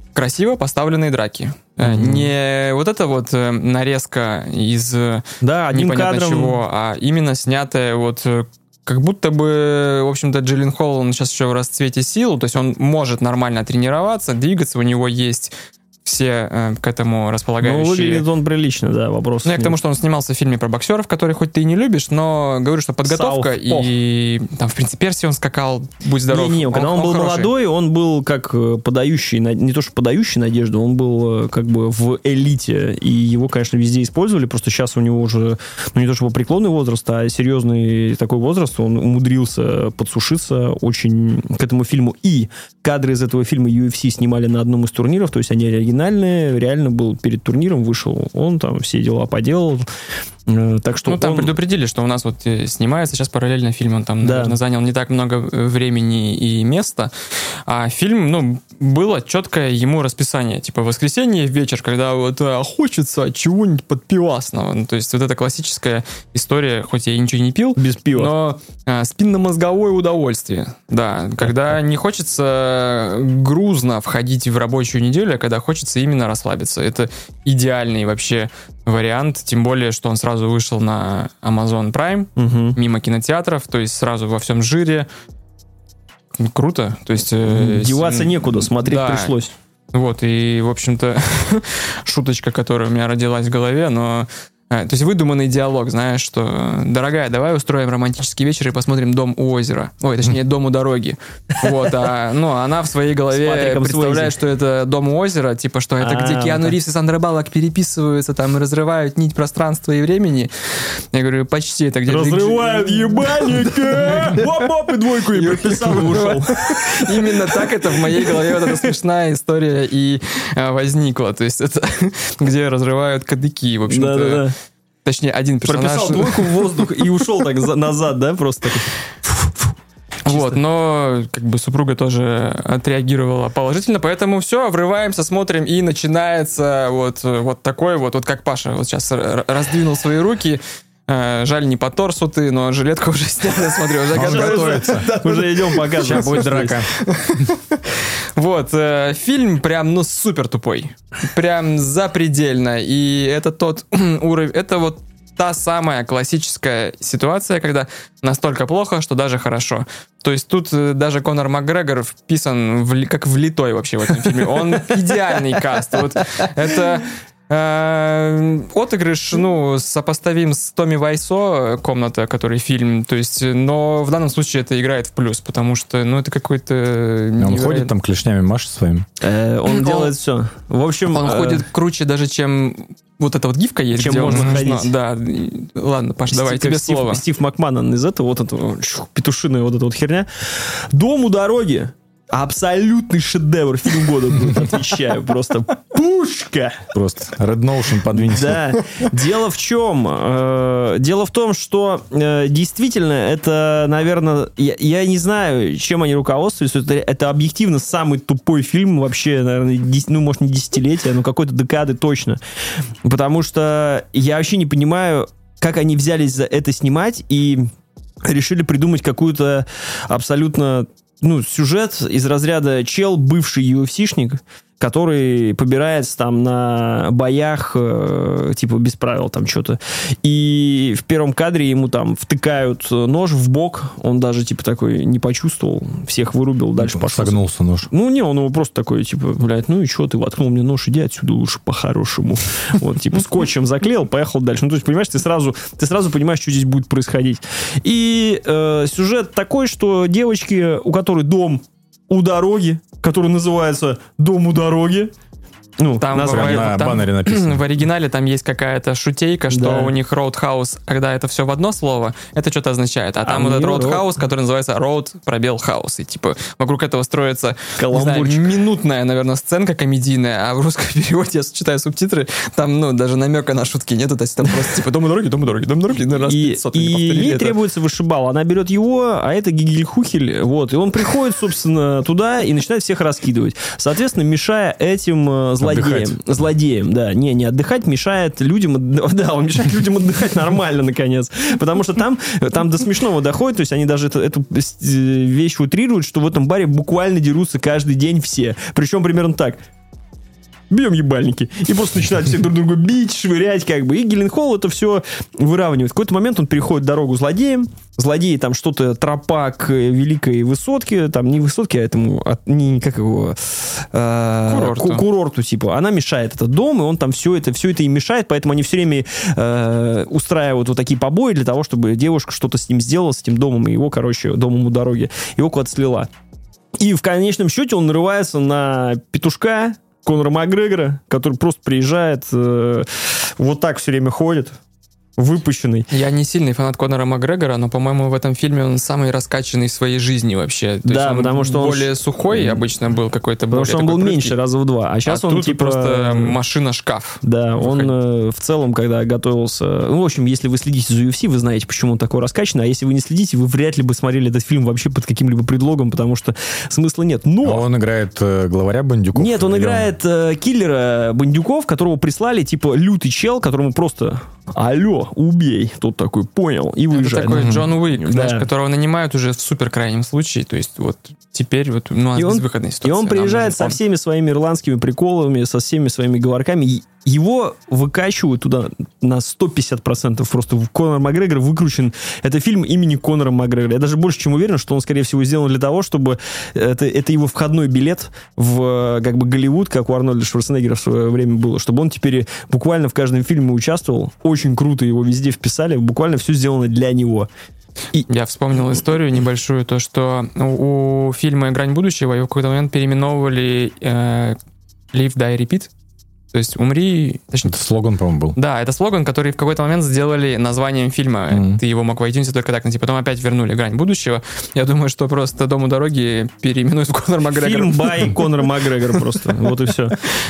красиво поставленные драки. Mm-hmm. Не вот это вот нарезка из да, непонятно кадром... чего, а именно снятая вот как будто бы, в общем-то, Джилленхол, он сейчас еще в расцвете сил, то есть он может нормально тренироваться, двигаться, у него есть все э, к этому располагающие... Ну, выглядит он прилично, да, вопрос. Ну, я к тому, что он снимался в фильме про боксеров, который хоть ты и не любишь, но говорю, что подготовка, South и там в «Принце Персии» он скакал, будь здоров. Не-не, он, когда он, он был хороший. Молодой, он был как подающий, не то что подающий надежду, он был как бы в элите, и его, конечно, везде использовали, просто сейчас у него уже, ну, не то чтобы преклонный возраст, а серьезный такой возраст, он умудрился подсушиться очень к этому фильму. И кадры из этого фильма ю эф си снимали на одном из турниров, то есть они оригинальные, реально был перед турниром, вышел, он там все дела поделал. Так что ну, там он... предупредили, что у нас вот снимается сейчас параллельно фильм, он там, да. наверное, занял не так много времени и места, а фильм, ну, было четкое ему расписание, типа воскресенье вечер, когда вот а, хочется чего-нибудь подпивасного, ну, то есть вот эта классическая история, хоть я и ничего не пил, без пива, но а, спинномозговое удовольствие, да, когда не хочется грузно входить в рабочую неделю, а когда хочется именно расслабиться, это идеальный вообще вариант, тем более, что он сразу вышел на Amazon Prime, угу. мимо кинотеатров, то есть сразу во всем жире. Круто. То есть, э, деваться некуда, смотреть да. пришлось. Вот, и, в общем-то, шуточка, которая у меня родилась в голове, но... То есть выдуманный диалог, знаешь, что, дорогая, давай устроим романтический вечер и посмотрим «Дом у озера». Ой, точнее, «Дом у дороги». Вот, а, ну, она в своей голове представляет, что это «Дом у озера», типа, что это где Киану Ривз и Сандра Баллок переписываются, там, и разрывают нить пространства и времени. Я говорю, почти это где-то... Разрывают ебальника! Оп-оп, и двойку и прописал, и ушел. Именно так это в моей голове вот эта смешная история и возникла. То есть это где разрывают кадыки, в общем-то. Да-да-да. Точнее, один персонаж... Прописал двойку в воздух и ушел так назад, да, просто так. Вот, но как бы супруга тоже отреагировала положительно, поэтому все, врываемся, смотрим, и начинается вот, вот такой вот, вот как Паша вот сейчас раздвинул свои руки. Жаль, не по торсу ты, но жилетку уже снял, я смотрю, уже готовится. Уже идем показывать. Сейчас будет драка. Вот, э, фильм прям, ну, супер тупой. Прям запредельно. И это тот уровень, это вот та самая классическая ситуация, когда настолько плохо, что даже хорошо. То есть тут даже Конор Макгрегор вписан в, как влитой вообще в этом фильме. Он идеальный каст. Вот это... Отыгрыш, ну, сопоставим с Томми Вайсо, «Комната», который фильм, то есть, но в данном случае это играет в плюс, потому что, ну, это какой-то... Он ходит там клешнями машет своим? Э, он делает все. В общем... Он э... ходит круче даже, чем... Вот эта вот гифка есть, чем где можно он... ходить. Да, ладно, Паш, давай, тебе Стив, слово. Стив Макманан из этого, вот этого, петушиная вот эта вот херня. «Дом у дороги». Абсолютный шедевр, фильм года будет, отвечаю. Просто пушка. Просто Red Notion подвинься. Да. Дело в чем? Э, дело в том, что э, действительно это, наверное, я, я не знаю, чем они руководствуются. Это, это объективно самый тупой фильм вообще, наверное, десять, ну, может, не десятилетия, но какой-то декады точно. Потому что я вообще не понимаю, как они взялись за это снимать и решили придумать какую-то абсолютно... Ну, сюжет из разряда чел, бывший ю эф си-шник, который побирается там на боях, э, типа, без правил там что-то. И в первом кадре ему там втыкают нож в бок, он даже, типа, такой не почувствовал, всех вырубил, дальше ну, пошел. Согнулся нож. Ну, не, он его просто такой, типа, блядь, ну и что, ты воткнул мне нож, иди отсюда лучше по-хорошему. Вот, типа, скотчем заклеил, поехал дальше. Ну, то есть, понимаешь, ты сразу, ты сразу понимаешь, что здесь будет происходить. И э, сюжет такой, что девочки, у которой дом у дороги, который называется «Дом у дороги». Ну, там название на там, баннере написано. В оригинале там есть какая-то шутейка, что да. у них Roadhouse, когда это все в одно слово, это что-то означает. А, а там вот этот Roadhouse, road. который называется Road, пробел House. И типа вокруг этого строится, не знаю, минутная, наверное, сценка комедийная, а в русском переводе, я читаю субтитры, там, ну, даже намека на шутки нету, то есть там просто типа «Дом у дороги, дом у дороги, дом у дороги». Раз и и ей это. требуется вышибал. Она берет его, а это Гигель-Хухель, вот, и он приходит, собственно, туда и начинает всех раскидывать. Соответственно, мешая этим злодеям. Злодеем. Злодеем, да. Не, не отдыхать мешает людям... Да, он мешает людям отдыхать нормально, наконец. Потому что там, там до смешного доходит, то есть они даже это, эту вещь утрируют, что в этом баре буквально дерутся каждый день все. Причем примерно так. бьем ебальники. И просто начинают все друг друга бить, швырять, как бы. И Гyllenhaal это все выравнивает. В какой-то момент он переходит дорогу злодеям. Злодеи там что-то, тропа к великой высотке, там не высотке, а этому, от, не как его, э, курорту. курорту, типа. Она мешает этот дом, и он там все это, все это и мешает, поэтому они все время э, устраивают вот такие побои для того, чтобы девушка что-то с ним сделала, с этим домом, и его, короче, домом у дороги, его куда-то слила. И в конечном счете он нарывается на петушка Конора Макгрегора, который просто приезжает, э, вот так все время ходит, выпущенный. Я не сильный фанат Конора Макгрегора, но, по-моему, в этом фильме он самый раскачанный в своей жизни вообще. То да, есть он потому что более он сухой обычно был какой-то. Потому что он был прыткий. Меньше раза в два, а сейчас а он тут типа просто машина-шкаф. Да, он э, в целом, когда готовился, ну, в общем, если вы следите за ю эф си, вы знаете, почему он такой раскачанный, а если вы не следите, вы вряд ли бы смотрели этот фильм вообще под каким-либо предлогом, потому что смысла нет. Но а он играет э, главаря бандюков? Нет, он играет э, киллера бандюков, которого прислали типа лютый чел, которому просто алло, убей. Тут такой, понял, и выезжает. Это такой угу. Джон Уик, да. знаешь, которого нанимают уже в супер крайнем случае. То есть вот теперь вот, ну, у нас безвыходная ситуация. И он приезжает со всеми своими ирландскими приколами, со всеми своими говорками. Его выкачивают туда на сто пятьдесят процентов. Просто Конор Макгрегор выкручен. Это фильм имени Конора Макгрегора. Я даже больше чем уверен, что он, скорее всего, сделан для того, чтобы... Это, это его входной билет в как бы Голливуд, как у Арнольда Шварценеггера в свое время было. Чтобы он теперь буквально в каждом фильме участвовал. Очень круто его везде вписали. Буквально все сделано для него. И... Я вспомнил историю небольшую. То, что у, у фильма «Грань будущего» его в какой-то момент переименовывали э, «Live, Die, Repeat». То есть умри... Точнее, это слоган, по-моему, был. Да, это слоган, который в какой-то момент сделали названием фильма. Mm-hmm. Ты его мог в iTunes только так найти. Потом опять вернули «Грань будущего». Я думаю, что просто «Дом у дороги» переименуют в Конор Макгрегор. Фильм бай Конор Макгрегор просто. Вот и все.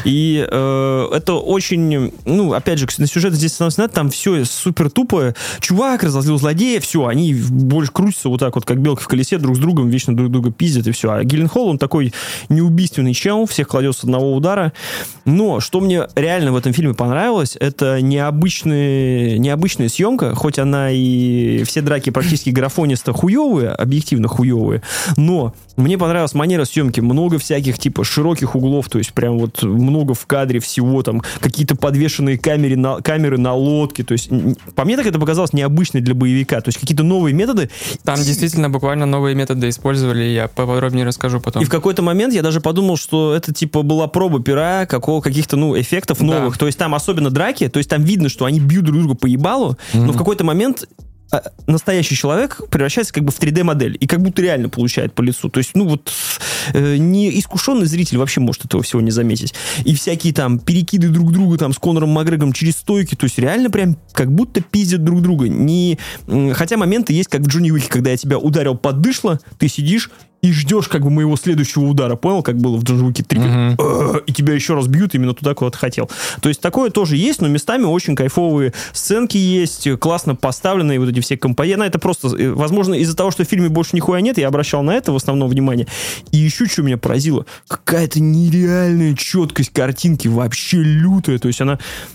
И э, это очень... Ну, опять же, на сюжет здесь становится надо, там все супер тупо. Чувак разозлил злодея, все, они больше крутятся вот так вот, как белки в колесе, друг с другом, вечно друг друга пиздят, и все. А Гyllenhaal, он такой неубийственный чел, всех кладет с одного удара. Но что мне Мне реально в этом фильме понравилось, это необычная, необычная съемка, хоть она и все драки практически графониста хуевые, объективно хуевые, но мне понравилась манера съемки, много всяких типа широких углов, то есть прям вот много в кадре всего, там какие-то подвешенные камеры на, камеры на лодке, то есть по мне так это показалось необычной для боевика, то есть какие-то новые методы. Там действительно буквально новые методы использовали, я поподробнее расскажу потом. И в какой-то момент я даже подумал, что это типа была проба пера, какого, каких-то, ну, эффектов новых. Да. То есть там особенно драки, то есть там видно, что они бьют друг друга по ебалу, mm-hmm. но в какой-то момент настоящий человек превращается как бы в три дэ-модель и как будто реально получает по лицу. То есть, ну вот, э, неискушенный зритель вообще может этого всего не заметить. И всякие там перекиды друг друга там с Конором Макгрегором через стойки, то есть реально прям как будто пиздят друг друга. Не... Хотя моменты есть, как в Джонни Уике, когда я тебя ударил под дышло, ты сидишь и ждешь как бы моего следующего удара. Понял, как было в Джон Уике три? Uh-huh. И тебя еще раз бьют именно туда, куда ты хотел. То есть такое тоже есть, но местами очень кайфовые сценки есть, классно поставленные вот эти все компоненты. Это просто, возможно, из-за того, что в фильме больше нихуя нет, я обращал на это в основном внимание. И еще что меня поразило, какая-то нереальная четкость картинки, вообще лютая. То есть она...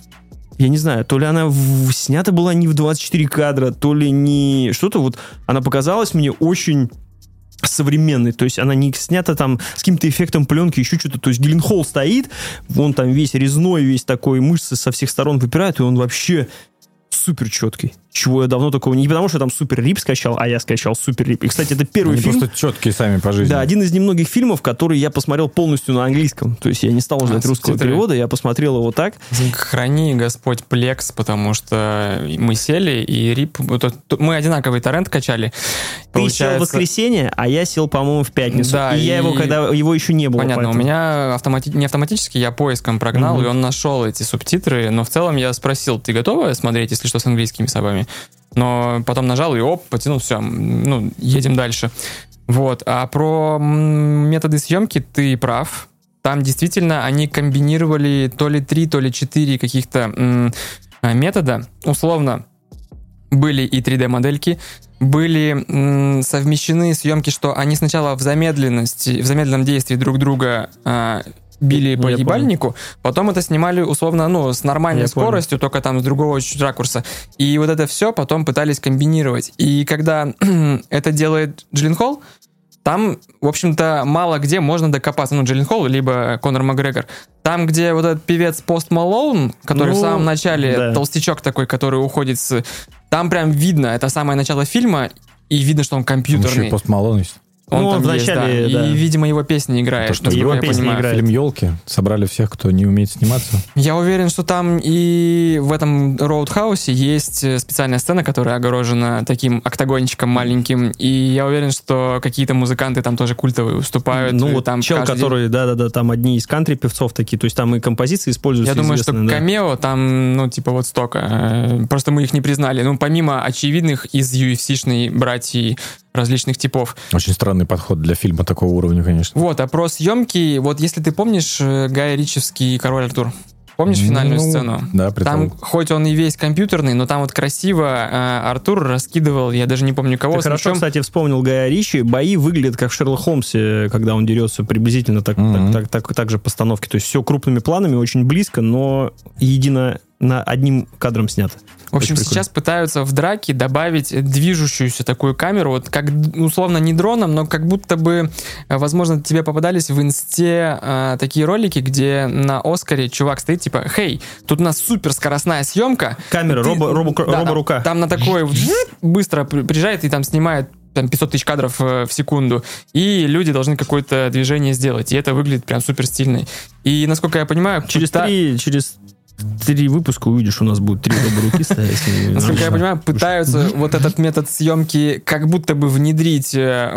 Я не знаю, то ли она в... снята была не в двадцать четыре кадра, то ли не... Что-то вот... Она показалась мне очень... современный, то есть она не снята там с каким-то эффектом пленки, еще что-то, то есть Гyllenhaal стоит, он там весь резной, весь такой, мышцы со всех сторон выпирают, и он вообще супер четкий. Чего я давно такого... Не потому, что я там супер рип скачал, а я скачал супер рип. И, кстати, это первый Они фильм... просто четкие сами по жизни. Да, один из немногих фильмов, который я посмотрел полностью на английском. То есть я не стал ждать а, русского перевода, я посмотрел его так. Храни Господь Плекс, потому что мы сели, и рип... Мы одинаковый торрент качали. Ты Получается... сел в воскресенье, а я сел, по-моему, в пятницу. Да, и, и я его, когда его еще не было. Понятно, поэтому... у меня автомати... не автоматически, я поиском прогнал, угу. и он нашел эти субтитры, но в целом я спросил, ты готова смотреть, если что, с английскими словами? Но потом нажал и оп, потянул, все, ну, едем дальше. Вот, а про методы съемки ты прав. Там действительно они комбинировали то ли три, то ли четыре каких-то м- метода. Условно, были и три дэ-модельки, были м- совмещены съемки, что они сначала в замедленности, в замедленном действии друг друга а, били по ебальнику, потом это снимали условно, ну, с нормальной я скоростью, понял. Только там с другого чуть ракурса. И вот это все потом пытались комбинировать. И когда это делает Гyllenhaal, там, в общем-то, мало где можно докопаться. Ну, Джилленхол, либо Конор Макгрегор. Там, где вот этот певец Пост Малоун, который ну, в самом начале, да. толстячок такой, который уходит с... Там прям видно, это самое начало фильма, и видно, что он компьютерный. Еще Пост Малоун есть. Он ну, там в есть, начале, да. да. И, видимо, его песни играет. То, что его я песни понимаю. играет. Фильм «Елки» собрали всех, кто не умеет сниматься. Я уверен, что там и в этом Роудхаусе есть специальная сцена, которая огорожена таким октагончиком маленьким. И я уверен, что какие-то музыканты там тоже культовые выступают. Ну, вот там чел, который, да-да-да, там одни из кантри-певцов такие, то есть там и композиции используются. Я думаю, что да. камео там, ну, типа вот столько. Просто мы их не признали. Ну, помимо очевидных из ю эф си-шной братьев различных типов. Очень странный подход для фильма такого уровня, конечно. Вот, а про съемки, вот если ты помнишь Гая Ричевский «Король Артур», помнишь финальную ну, сцену? Да, там, хоть он и весь компьютерный, но там вот красиво э, Артур раскидывал, я даже не помню кого. Ты хорошо, чем... кстати, вспомнил Гая Ричи. Бои выглядят как в Шерлок Холмсе, когда он дерется, приблизительно так, mm-hmm. так, так, так, так же постановки. То есть все крупными планами, очень близко, но едино на одним кадром снято. В общем, сейчас пытаются в драке добавить движущуюся такую камеру, вот как условно не дроном, но как будто бы, возможно, тебе попадались в инсте э, такие ролики, где на Оскаре чувак стоит типа, хей, тут у нас суперскоростная съемка. Камера, ты... робо, робо, да, робо-рука. Там, там на такой быстро приезжает и там снимает там пятьсот тысяч кадров в секунду, и люди должны какое-то движение сделать, и это выглядит прям супер стильно. И, насколько я понимаю... Через пыта... три... Через... Три выпуска увидишь, у нас будет три руки стоять. Насколько я понимаю, пытаются вот этот метод съемки как будто бы внедрить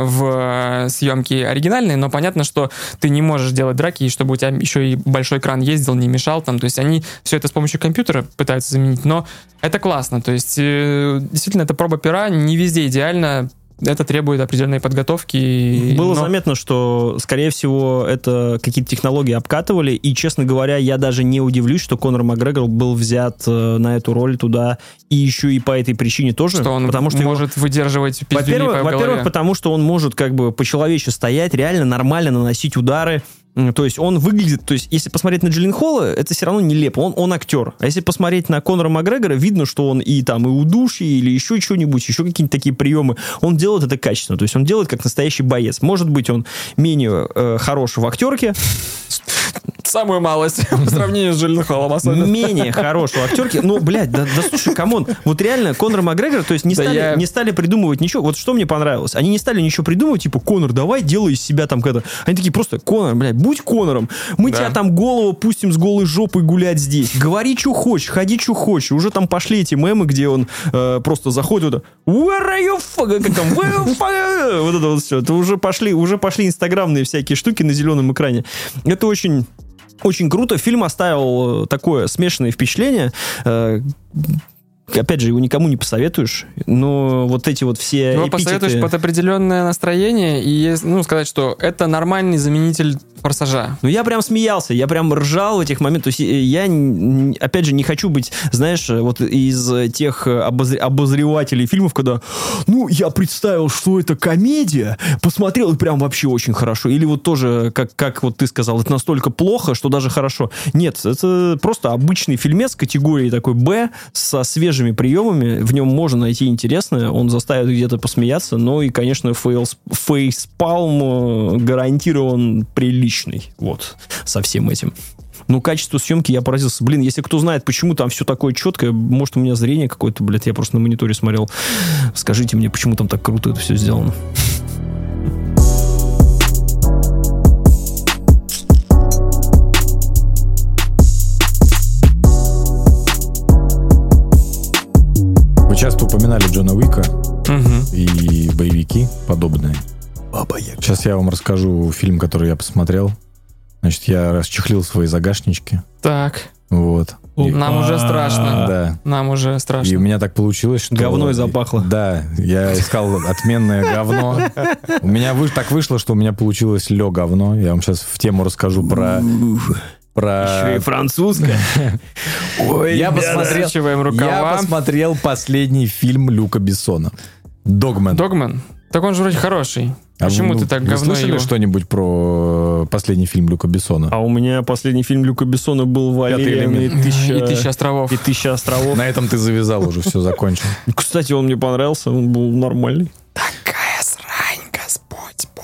в съемки оригинальные, но понятно, что ты не можешь делать драки, чтобы у тебя еще и большой экран ездил, не мешал там. То есть они все это с помощью компьютера пытаются заменить, но это классно. То есть действительно, это проба пера, не везде идеально. Это требует определенной подготовки. Было но... заметно, что, скорее всего, это какие-то технологии обкатывали, и, честно говоря, я даже не удивлюсь, что Конор Макгрегор был взят на эту роль туда, и еще и по этой причине тоже. Что он потому, что может его... выдерживать пиздюлей по голове. Во-первых, потому что он может как бы по-человечески стоять, реально нормально наносить удары. То есть он выглядит, то есть если посмотреть на Джилленхола, это все равно нелепо, он, он актер. А если посмотреть на Конора Макгрегора, видно, что он и там и удушье, или еще что-нибудь, еще какие-то такие приемы. Он делает это качественно, то есть он делает как настоящий боец. Может быть, он менее э, хорош в актерке. Самую малость по сравнению с Джилленхолом особенно. Менее хорош в актерке. Ну, блядь, да, да слушай, камон. Вот реально Конор Макгрегор, то есть не, да стали, я... не стали придумывать ничего. Вот что мне понравилось. Они не стали ничего придумывать, типа, Конор, давай, делай из себя там когда. Они такие просто, Конор, блядь, будь Конором. Мы да. тебя там голову пустим с голой жопой гулять здесь. Говори, что хочешь, ходи, что хочешь. Уже там пошли эти мемы, где он э, просто заходит, вот, where are you fucking? Как там, where are you fucking? Вот это вот все. Это уже пошли, уже пошли инстаграмные всякие штуки на зеленом экране. Это очень... Очень круто. Фильм оставил такое смешанное впечатление. Опять же, его никому не посоветуешь, но вот эти вот все его эпитеты... посоветуешь под определенное настроение и, ну, сказать, что это нормальный заменитель «Форсажа». Ну, я прям смеялся, я прям ржал в этих моментах. То есть я, опять же, не хочу быть, знаешь, вот из тех обозр... обозревателей фильмов, когда, ну, я представил, что это комедия, посмотрел, и прям вообще очень хорошо. Или вот тоже, как, как вот ты сказал, это настолько плохо, что даже хорошо. Нет, это просто обычный фильмец категории такой «Б» со свежим приемами, в нем можно найти интересное, он заставит где-то посмеяться, но и, конечно, фейспалм гарантирован приличный, вот, со всем этим. Ну, качество съемки я поразился. Блин, если кто знает, почему там все такое четкое, может, у меня зрение какое-то, блядь, я просто на мониторе смотрел. Скажите мне, почему там так круто это все сделано. Часто упоминали Джона Уика угу. и боевики подобные. Баба Яга. Сейчас я вам расскажу фильм, который я посмотрел. Значит, я расчехлил свои загашнички. Так. Вот. И... Нам уже страшно. Да. Нам уже страшно. И у меня так получилось, что... Говно и запахло. Да, я искал отменное говно. У меня так вышло, что у меня получилось лё говно. Я вам сейчас в тему расскажу про... Про... Еще и французская. Ой, я посмотрел, я посмотрел последний фильм Люка Бессона. «Догмен». «Догмен»? Так он же вроде хороший. А Почему вы, ты так вы говно слышали его? что-нибудь про последний фильм Люка Бессона? А у меня последний фильм Люка Бессона был «Валериан» и тысяча... и «Тысяча островов». И «Тысяча островов». На этом ты завязал уже, все, закончил. Кстати, он мне понравился, он был нормальный. Такая срань, Господь Боже.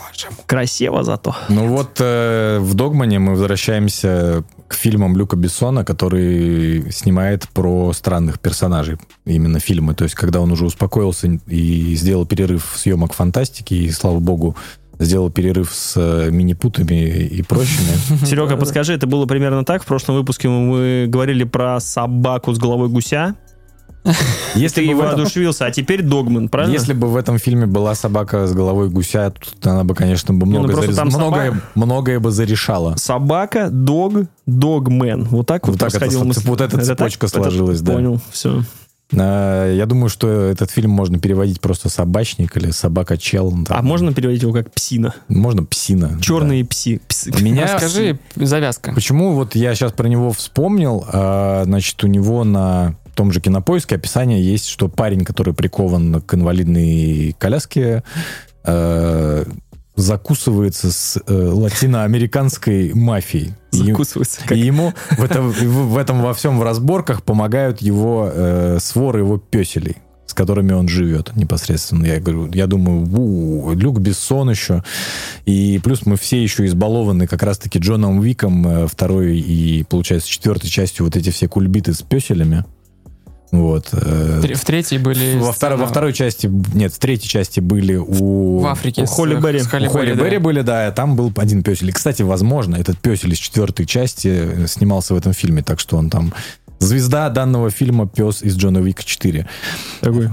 Красиво зато. Ну вот э, в «Догмане» мы возвращаемся к фильмам Люка Бессона, который снимает про странных персонажей. Именно фильмы. То есть, когда он уже успокоился и сделал перерыв съемок фантастики, и, слава богу, сделал перерыв с э, мини-путами и прочими. Серега, подскажи, это было примерно так? В прошлом выпуске мы говорили про собаку с головой гуся. Если ты воодушевился, а теперь «Догман», правильно? Если бы в этом фильме была собака с головой гуся, тут она бы, конечно, бы много ну, зарез... многое, собак... многое бы зарешала. Собака, дог, догмен. Вот так вот, вот, так это, мы... вот эта это цепочка так, сложилась, это... да. Понял, все. Я думаю, что этот фильм можно переводить просто «собачник» или «собака-чел». Там. А можно переводить его как «псина»? Можно «псина». Черные да. пси. пси. Меня... Расскажи, завязка. Почему вот я сейчас про него вспомнил, а, значит, у него на том же Кинопоиске описание есть, что парень, который прикован к инвалидной коляске, а, закусывается с э, латиноамериканской мафией. Закусывается. И, и ему в этом, в этом во всем в разборках помогают его э, своры, его пёселей, с которыми он живет непосредственно. Я говорю, я думаю, у, Люк Бессон еще. И плюс мы все еще избалованы как раз-таки Джоном Уиком, э, второй и, получается, четвертой частью вот эти все кульбиты с пёселями. Вот. В третьей были... Во, втор... Во второй части... Нет, в третьей части были у... В Африке. У Холли Берри. С Холли у Холли Берри, Берри да. были, да. Там был один пёсель. И, кстати, возможно, этот пёсель из четвертой части снимался в этом фильме. Так что он там... Звезда данного фильма пес из Джона Уика четыре. Такой...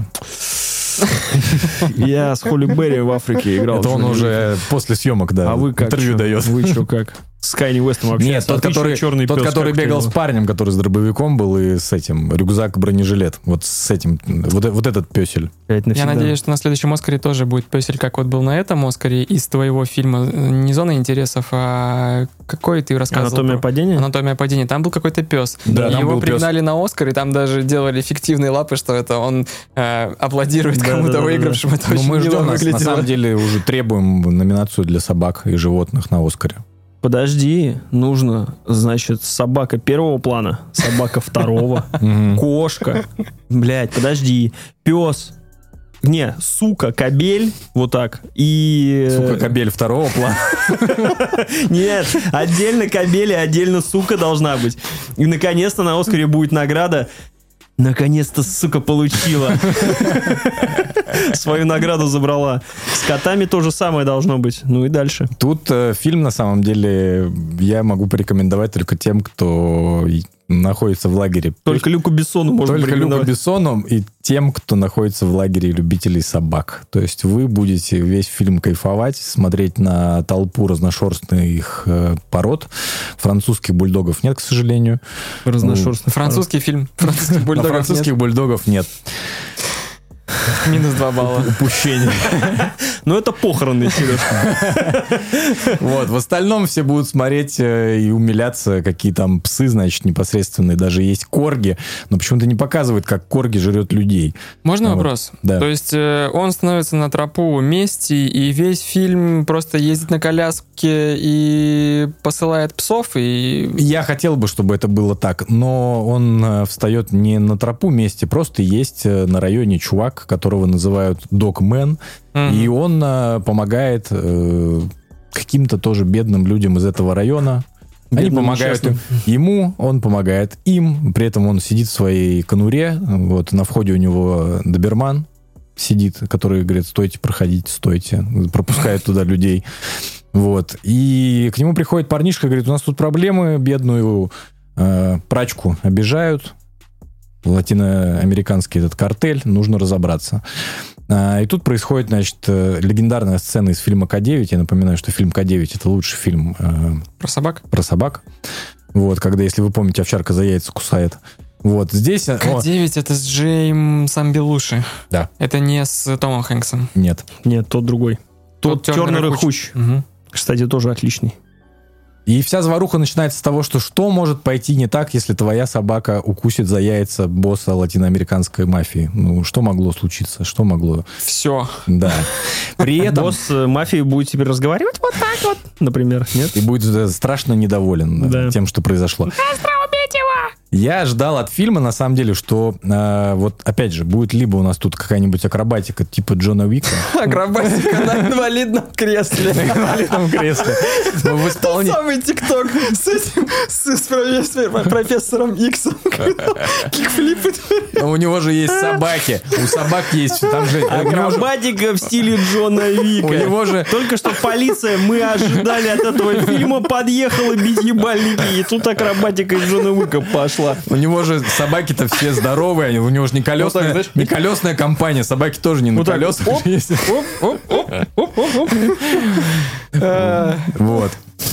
Я с Холли Берри в Африке играл. Это он уже после съемок, да. А вы как? Интервью дает. Вы что, как? С Канни Уэстом вообще. Нет, тот, который, черный тот, пес, который бегал с парнем, который с дробовиком был, и с этим, рюкзак-бронежилет. Вот с этим, вот, вот этот пёсель. Я надеюсь, что на следующем «Оскаре» тоже будет пёсель, как вот был на этом «Оскаре», из твоего фильма не «Зона интересов», а какой ты рассказывал? «Анатомия про... падения»? «Анатомия падения». Там был какой-то пес. Да, и там его был пригнали пес. на «Оскар», и там даже делали фиктивные лапы, что это он э, аплодирует да, да, кому-то да, выигравшему. Да. Это Но очень мы ждем, нас, выглядело. На самом деле уже требуем номинацию для собак и животных на «Оскаре». Подожди, нужно, значит, собака первого плана, собака второго, кошка, блядь, подожди, пес, не, сука, кобель, вот так, и... Сука, кобель второго плана. Нет, отдельно кобель и отдельно сука должна быть. И, наконец-то, на «Оскаре» будет награда. Наконец-то, сука, получила. Свою награду забрала. С котами то же самое должно быть. Ну и дальше. Тут э, фильм, на самом деле, я могу порекомендовать только тем, кто находится в лагере. Только Люку Бессону можно Только порекомендовать. Люку Бессону и тем, кто находится в лагере любителей собак. То есть вы будете весь фильм кайфовать, смотреть на толпу разношерстных э, пород. Французских бульдогов нет, к сожалению. Разношерстных Французский пород. фильм. Французских бульдогов а французских нет. бульдогов нет. Минус два балла. Упущение. Ну, это похороны, Сережка. Вот, в остальном все будут смотреть и умиляться, какие там псы, значит, непосредственные. Даже есть корги, но почему-то не показывают, как корги жрет людей. Можно вот. вопрос? Да. То есть э, он становится на тропу мести, и весь фильм просто ездит на коляске и посылает псов, и... Я хотел бы, чтобы это было так, но он э, встает не на тропу мести, просто есть э, на районе чувак, которого называют Догмен, mm-hmm. и он э, помогает э, каким-то тоже бедным людям из этого района. Бедным, Они помогают им, ему, он помогает им, при этом он сидит в своей конуре, вот, на входе у него доберман сидит, который говорит, стойте, проходите, стойте, пропускает туда людей. Вот. И к нему приходит парнишка, говорит, у нас тут проблемы, бедную э, прачку обижают, латиноамериканский этот картель, нужно разобраться. И тут происходит, значит, легендарная сцена из фильма К девять. Я напоминаю, что фильм К девять — это лучший фильм э, про собак. Про собак. Вот, когда, если вы помните, овчарка за яйца кусает. Вот здесь... К девять — это с Джеймсом Белуши. Да. Это не с Томом Хэнксом. Нет. Нет, тот другой. Тот, тот Тернер и Хуч. Угу. Кстати, тоже отличный. И вся заваруха начинается с того, что что может пойти не так, если твоя собака укусит за яйца босса латиноамериканской мафии? Ну, что могло случиться? Что могло? Все. Да. При этом... Босс мафии будет теперь разговаривать вот так вот, например, нет? И будет страшно недоволен да. тем, что произошло. Быстро убить его! Я ждал от фильма, на самом деле, что э, вот, опять же, будет либо у нас тут какая-нибудь акробатика типа Джона Уика. Акробатика на инвалидном кресле. На инвалидном кресле. В исполнении. Тот самый ТикТок с этим, с профессором Иксом. Кикфлипы. У него же есть собаки. У собак есть... Там же, акробатика в стиле Джона Уика. У него же... Только что полиция, мы ожидали от этого фильма, подъехала без ебальники. И тут акробатика из Джона Уика пошла. У него же собаки-то все здоровые, у него же не колесная, вот так, не колесная компания, собаки тоже не вот на колесах. Вот.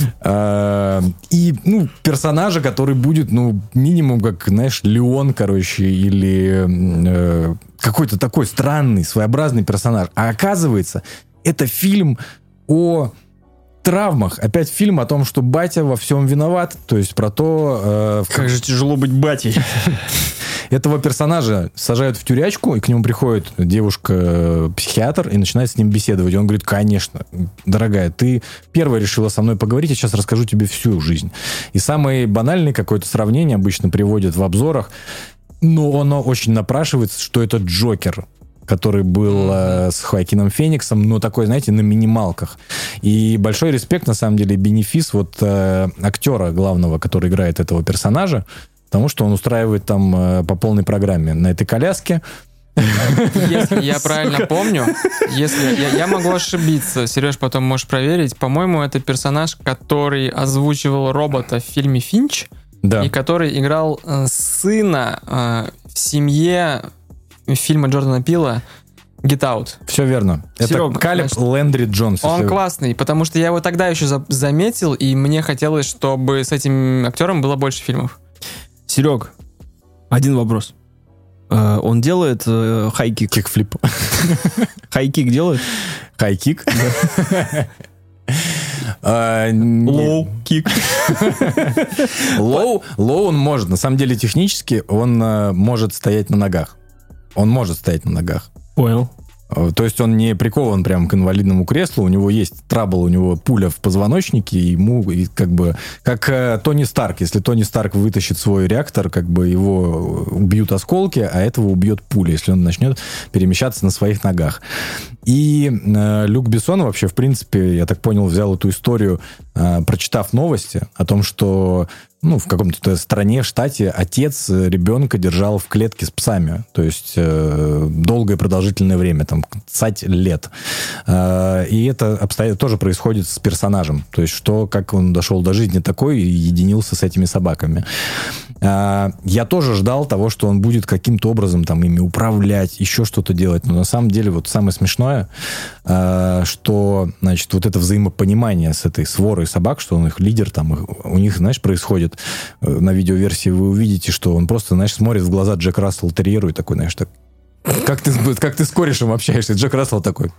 И, ну, персонажа, который будет, ну, минимум, как, знаешь, Леон, короче, или какой-то такой странный, своеобразный персонаж. А оказывается, это фильм о... травмах. Опять фильм о том, что батя во всем виноват. То есть про то... Э, как же тяжело быть батей. Этого персонажа сажают в тюрячку, и к нему приходит девушка-психиатр и начинает с ним беседовать. И он говорит: конечно, дорогая, ты первая решила со мной поговорить, я сейчас расскажу тебе всю жизнь. И самое банальное какое-то сравнение обычно приводят в обзорах, но оно очень напрашивается, что это Джокер, который был э, с Хоакином Фениксом, но такой, знаете, на минималках. И большой респект, на самом деле, бенефис вот э, актера главного, который играет этого персонажа, потому что он устраивает там э, по полной программе на этой коляске. Если я правильно помню, если я, я могу ошибиться, Сереж, потом можешь проверить, по-моему, это персонаж, который озвучивал робота в фильме «Финч», да. И который играл э, сына э, в семье фильма Джордана Пила «Get Out». Все верно. Серег, это Калеб значит, Лэндри Джонс. Он классный, потому что я его тогда еще за- заметил, и мне хотелось, чтобы с этим актером было больше фильмов. Серег, один вопрос. Uh, он делает uh, хай-кик. Кикфлип. Хай-кик делает? Хай-кик? Лоу-кик. Лоу он может. На самом деле, технически он может стоять на ногах. Он может стоять на ногах. Понял. То есть он не прикован прям к инвалидному креслу, у него есть трабл, у него пуля в позвоночнике, и ему и как бы... Как э, Тони Старк. Если Тони Старк вытащит свой реактор, как бы его убьют осколки, а этого убьет пуля, если он начнет перемещаться на своих ногах. И э, Люк Бессон вообще, в принципе, я так понял, взял эту историю, э, прочитав новости о том, что ну, в каком-то стране, штате, отец ребенка держал в клетке с псами. То есть э, долгое продолжительное время, там, цать лет. Э, и это обстоятельство тоже происходит с персонажем. То есть что, как он дошел до жизни такой и единился с этими собаками. Э, я тоже ждал того, что он будет каким-то образом там ими управлять, еще что-то делать. Но на самом деле вот самое смешное, э, что, значит, вот это взаимопонимание с этой сворой собак, что он их лидер, там, у них, знаешь, происходит на видеоверсии, вы увидите, что он просто, знаешь, смотрит в глаза Джек Рассел терьеру и такой, знаешь, так... Как ты, как ты с корешем общаешься? Джек Рассел такой...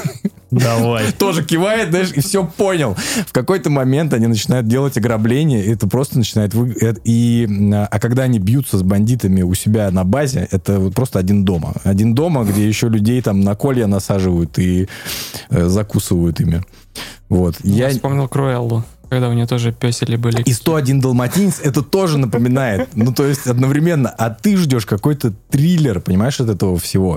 Давай. Тоже кивает, знаешь, и все понял. В какой-то момент они начинают делать ограбление, и это просто начинает... Вы... И... А когда они бьются с бандитами у себя на базе, это вот просто один дома. Один дома, где еще людей там на колья насаживают и э, закусывают ими. Вот. Я, Я вспомнил Круэллу, когда у нее тоже песели были. И сто один Далматинец это тоже напоминает. Ну, то есть, одновременно. А ты ждешь какой-то триллер, понимаешь, от этого всего.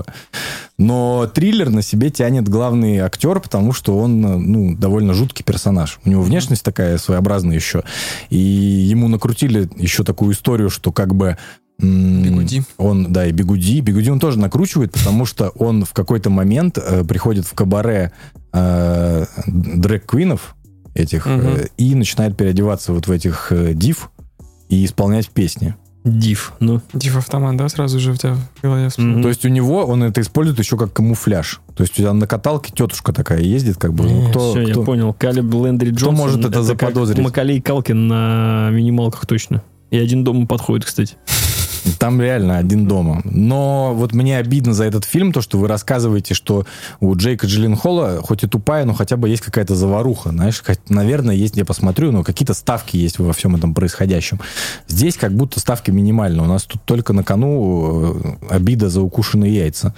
Но триллер на себе тянет главный актер, потому что он, ну, довольно жуткий персонаж. У него внешность такая своеобразная еще. И ему накрутили еще такую историю, что как бы... Бигуди. Он, да, и Бигуди. Бигуди он тоже накручивает, потому что он в какой-то момент э, приходит в кабаре э, дрэг-квинов этих, угу. э, и начинает переодеваться вот в этих э, див и исполнять песни. Див, ну. Див-автомат, да, сразу же у тебя в голове всплыл. Mm-hmm. То есть у него, он это использует еще как камуфляж. То есть у тебя на каталке тетушка такая ездит, как бы. Ну, кто, все, кто, я понял. Калеб Лэндри Джонсон. Кто может это, это заподозрить? Макалей Калкин на минималках точно. И один дома подходит, кстати. Там реально один дома. Но вот мне обидно за этот фильм, то, что вы рассказываете, что у Джейка Джилленхола, хоть и тупая, но хотя бы есть какая-то заваруха. Знаешь, наверное, есть, я посмотрю, но какие-то ставки есть во всем этом происходящем. Здесь как будто ставки минимальны. У нас тут только на кону обида за укушенные яйца.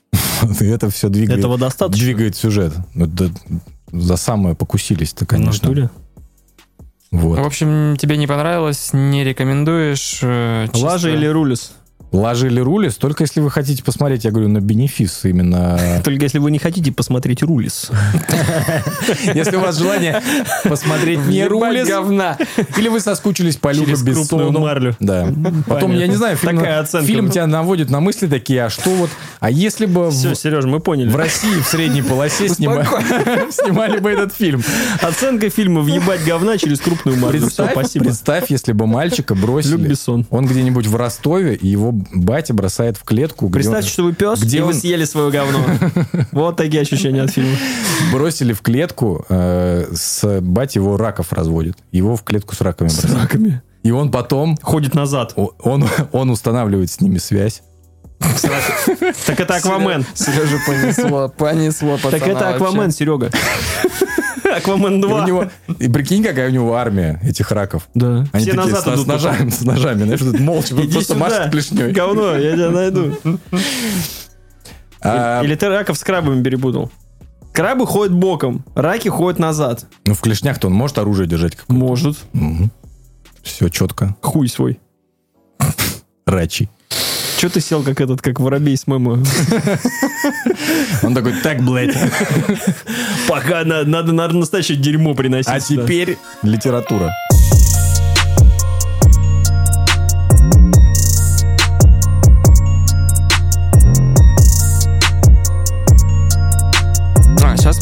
И это все двигает, Этого достаточно? Двигает сюжет. За самое покусились-то, конечно. На Вот. В общем, тебе не понравилось, не рекомендуешь? Э, чисто... Лажа или Рулис? Лажа или Рулис, только если вы хотите посмотреть, я говорю, на бенефис именно... Только если вы не хотите посмотреть Рулис. Если у вас желание посмотреть не Рулис, говна. или вы соскучились по Люку Бессону. марлю. Да. Потом, я не знаю, фильм, фильм тебя наводит на мысли такие, а что вот... А если бы... Все, в, Сереж, мы поняли. В России в средней полосе снимали, снимали бы этот фильм. Оценка фильма «Въебать говна» через крупную марлю. Представь, Все, спасибо. Представь, если бы мальчика бросили... Люк Бессон. Он где-нибудь в Ростове, и его батя бросает в клетку. Представьте, он, что вы пес, где и он... вы съели свое говно. Вот такие ощущения от фильма. Бросили в клетку, э, с батей его раков разводит. Его в клетку с раками бросают. С раками. И он потом... Ходит назад. Он, он устанавливает с ними связь. Так это Аквамен. Сережа понесло, понесло, пацана. Так это Аквамен, Серега. Аквамен два. И, у него, и прикинь, какая у него армия этих раков. Да. Они все такие назад с, с ножами, с ножами, знаешь, тут молча, иди просто сюда, машут клешней. Говно, я тебя найду. А... Или ты раков с крабами перепутал? Крабы ходят боком, раки ходят назад. Ну, в клешнях-то он может оружие держать? Какое-то? Может. Угу. Все четко. Хуй свой. Рачий. Че ты сел, как этот, как воробей с мема? Он такой, так, блядь. Пока надо, надо, наверное, настоящее дерьмо приносить. А теперь литература. А, сейчас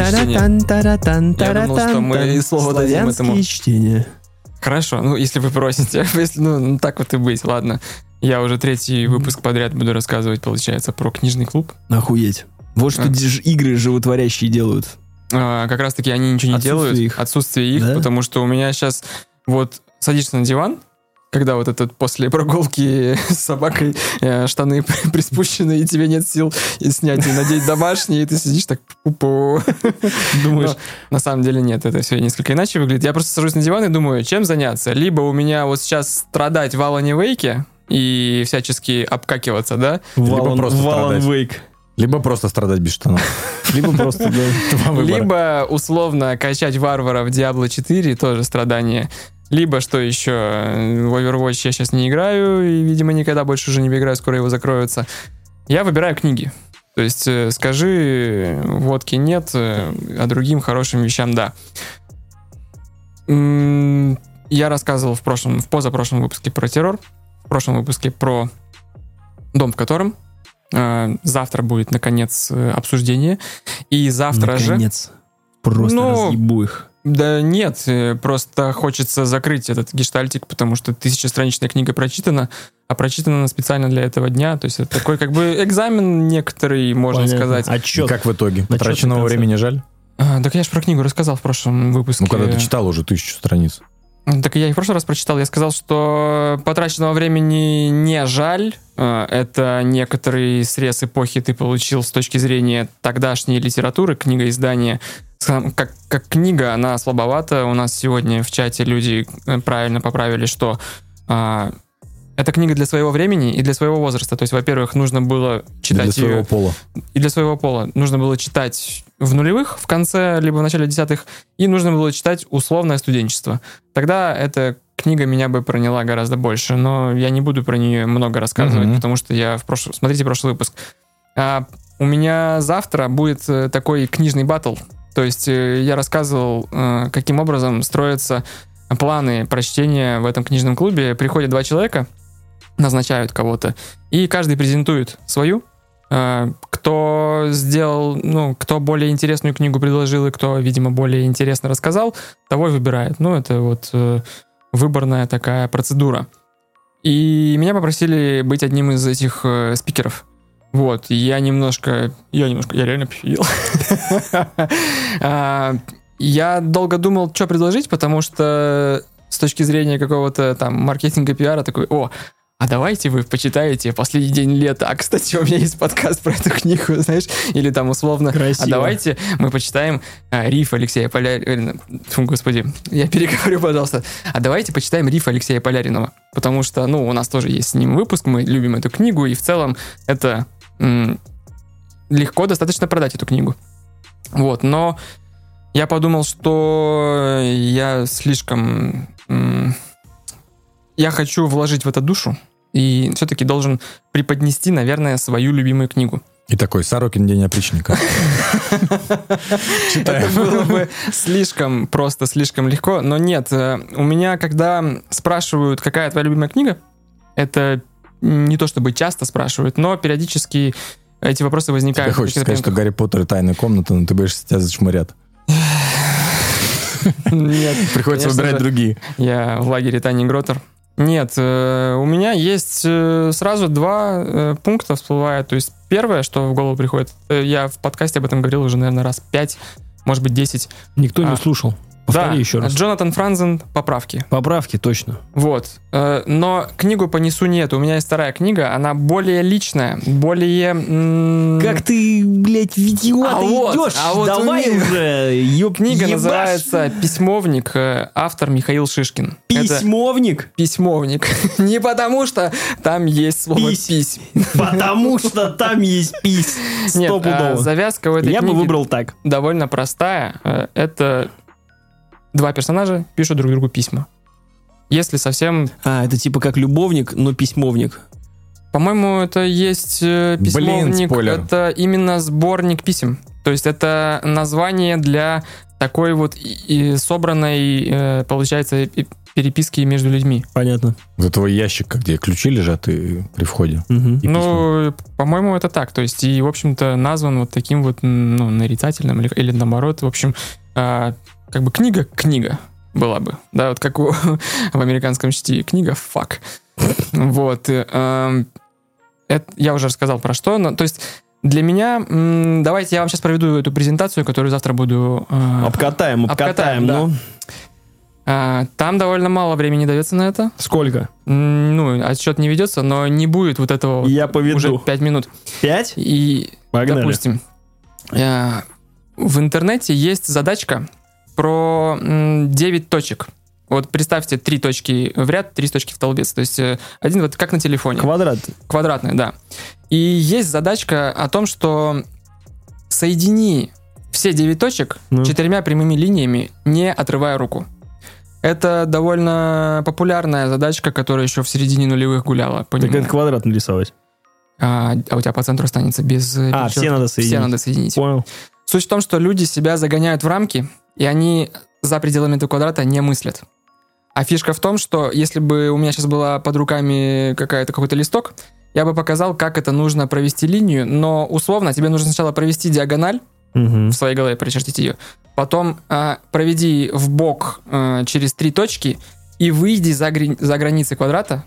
я думал, что мы слово дадим этому. Чтения. Хорошо, ну, если вы просите. Если, ну, ну, так вот и быть, ладно. Я уже третий выпуск подряд буду рассказывать, получается, про книжный клуб. Охуеть. Вот что а. игры животворящие делают. А, как раз-таки они ничего не отсутствие делают. Их. Отсутствие их. Да? Потому что у меня сейчас вот садишься на диван, когда вот этот после прогулки с собакой штаны приспущены, и тебе нет сил и снять, и надеть домашние, и ты сидишь так пу-пу. Думаешь, на самом деле нет, это все несколько иначе выглядит. Я просто сажусь на диван и думаю, чем заняться. Либо у меня вот сейчас страдать в Алане Вейке и всячески обкакиваться, да? Либо просто страдать. Вейк. Либо просто страдать без штанов. Либо просто, да. Либо условно качать варвара в Диабло четыре, тоже страдание. Либо, что еще, в Overwatch я сейчас не играю, и, видимо, никогда больше уже не играю, скоро его закроются. Я выбираю книги. То есть, э, скажи, водки нет, э, а другим хорошим вещам да. М-м, я рассказывал в прошлом, в позапрошлом выпуске про террор, в прошлом выпуске про дом, в котором э, завтра будет, наконец, обсуждение. И завтра наконец. же... Наконец. Просто ну, разъебу их. Да нет, просто хочется закрыть этот гештальтик, потому что тысячестраничная книга прочитана, а прочитана она специально для этого дня. То есть это такой как бы экзамен некоторый, можно Понятно. сказать. Отчет. И как в итоге? Потраченного времени жаль? А, так я же про книгу рассказал в прошлом выпуске. Ну, когда ты читал уже тысячу страниц. Так я и в прошлый раз прочитал. Я сказал, что потраченного времени не жаль. Это некоторый срез эпохи ты получил с точки зрения тогдашней литературы, книгоиздания. Как, как книга, она слабовата. У нас сегодня в чате люди правильно поправили, что а, это книга для своего времени и для своего возраста. То есть, во-первых, нужно было читать для своего ее... пола. И для своего пола. Нужно было читать в нулевых, в конце, либо в начале десятых, и нужно было читать условное студенчество. Тогда эта книга меня бы проняла гораздо больше, но я не буду про нее много рассказывать, mm-hmm. потому что я в прошлом... Смотрите прошлый выпуск. А, у меня завтра будет такой книжный баттл. То есть я рассказывал, каким образом строятся планы прочтения в этом книжном клубе. Приходят два человека, назначают кого-то, и каждый презентует свою. Кто сделал, ну, кто более интересную книгу предложил, и кто, видимо, более интересно рассказал, того и выбирает. Ну, это вот выборная такая процедура. И меня попросили быть одним из этих спикеров. Вот, я немножко... Я немножко... Я реально пил. Я долго думал, что предложить, потому что с точки зрения какого-то там маркетинга, пиара, такой, о, а давайте вы почитаете «Последний день лета». А, кстати, у меня есть подкаст про эту книгу, знаешь, или там условно... Красиво. А давайте мы почитаем а, «Риф» Алексея Поляринова. Фу, господи, я переговорю, пожалуйста. А давайте почитаем «Риф» Алексея Поляринова, потому что, ну, у нас тоже есть с ним выпуск, мы любим эту книгу, и в целом это м- легко достаточно продать эту книгу. Вот, но... Я подумал, что я слишком... Я хочу вложить в это душу и все-таки должен преподнести, наверное, свою любимую книгу. И такой Сорокин день опричника. Это было бы слишком просто, слишком легко. Но нет, у меня, когда спрашивают, какая твоя любимая книга, это не то чтобы часто спрашивают, но периодически эти вопросы возникают. Ты хочешь сказать, что Гарри Поттер и тайная комната, но ты боишься, тебя зачморят? Нет. Приходится выбирать другие. Я в лагере Тани Гротер. Нет, у меня есть сразу два пункта всплывает. То есть первое, что в голову приходит, я в подкасте об этом говорил уже, наверное, раз пять, может быть, десять. Никто не а, слушал. Повтори да, еще раз. Джонатан Франзен «Поправки». «Поправки», точно. Вот. Но книгу понесу нет. У меня есть вторая книга, она более личная, более... М- как ты, блядь, витиевато а идешь? Вот, а вот давай уже, ёб, книга ебаш. называется «Письмовник», автор Михаил Шишкин. Письмовник? Это письмовник. Не потому что там есть слово «пись». Потому что там есть «пись». Стопудово. Нет, завязка в этой Я книге бы выбрал так. довольно простая. Это... Два персонажа пишут друг другу письма. Если совсем... А, это типа как любовник, но письмовник. По-моему, это есть э, письмовник. Блин, спойлер. Это именно сборник писем. То есть это название для такой вот и, и собранной, э, получается, переписки между людьми. Понятно. За твой ящик, где ключи лежат и при входе. Угу. И ну, по-моему, это так. То есть и, в общем-то, назван вот таким вот, ну, нарицательным или, или наоборот, в общем... Э, как бы книга-книга была бы. Да, вот как у, в американском чтиве. Книга «фак». Вот. Э, это, я уже рассказал про что. Но, то есть для меня... М, давайте я вам сейчас проведу эту презентацию, которую завтра буду... Э, обкатаем, обкатаем. обкатаем да. ну. э, там довольно мало времени дается на это. Сколько? Ну, отсчет не ведется, но не будет вот этого... Я поведу. Уже пять минут. Пять? И, Погнали. Допустим, э, в интернете есть задачка про девять точек. Вот представьте, три точки в ряд, три точки в столбец. То есть один вот как на телефоне. Квадрат. Квадратный, да. И есть задачка о том, что соедини все девять точек ну. четырьмя прямыми линиями, не отрывая руку. Это довольно популярная задачка, которая еще в середине нулевых гуляла. Так это квадрат нарисовать. А, а у тебя по центру останется без... А, перчатки. все надо соединить. Все надо соединить. Понял. Суть в том, что люди себя загоняют в рамки, и они за пределами этого квадрата не мыслят. А фишка в том, что если бы у меня сейчас была под руками какая-то, какой-то листок, я бы показал, как это нужно провести линию, но условно тебе нужно сначала провести диагональ, угу. в своей голове прочертить ее, потом э, проведи в бок э, через три точки и выйди за, гри- за границы квадрата,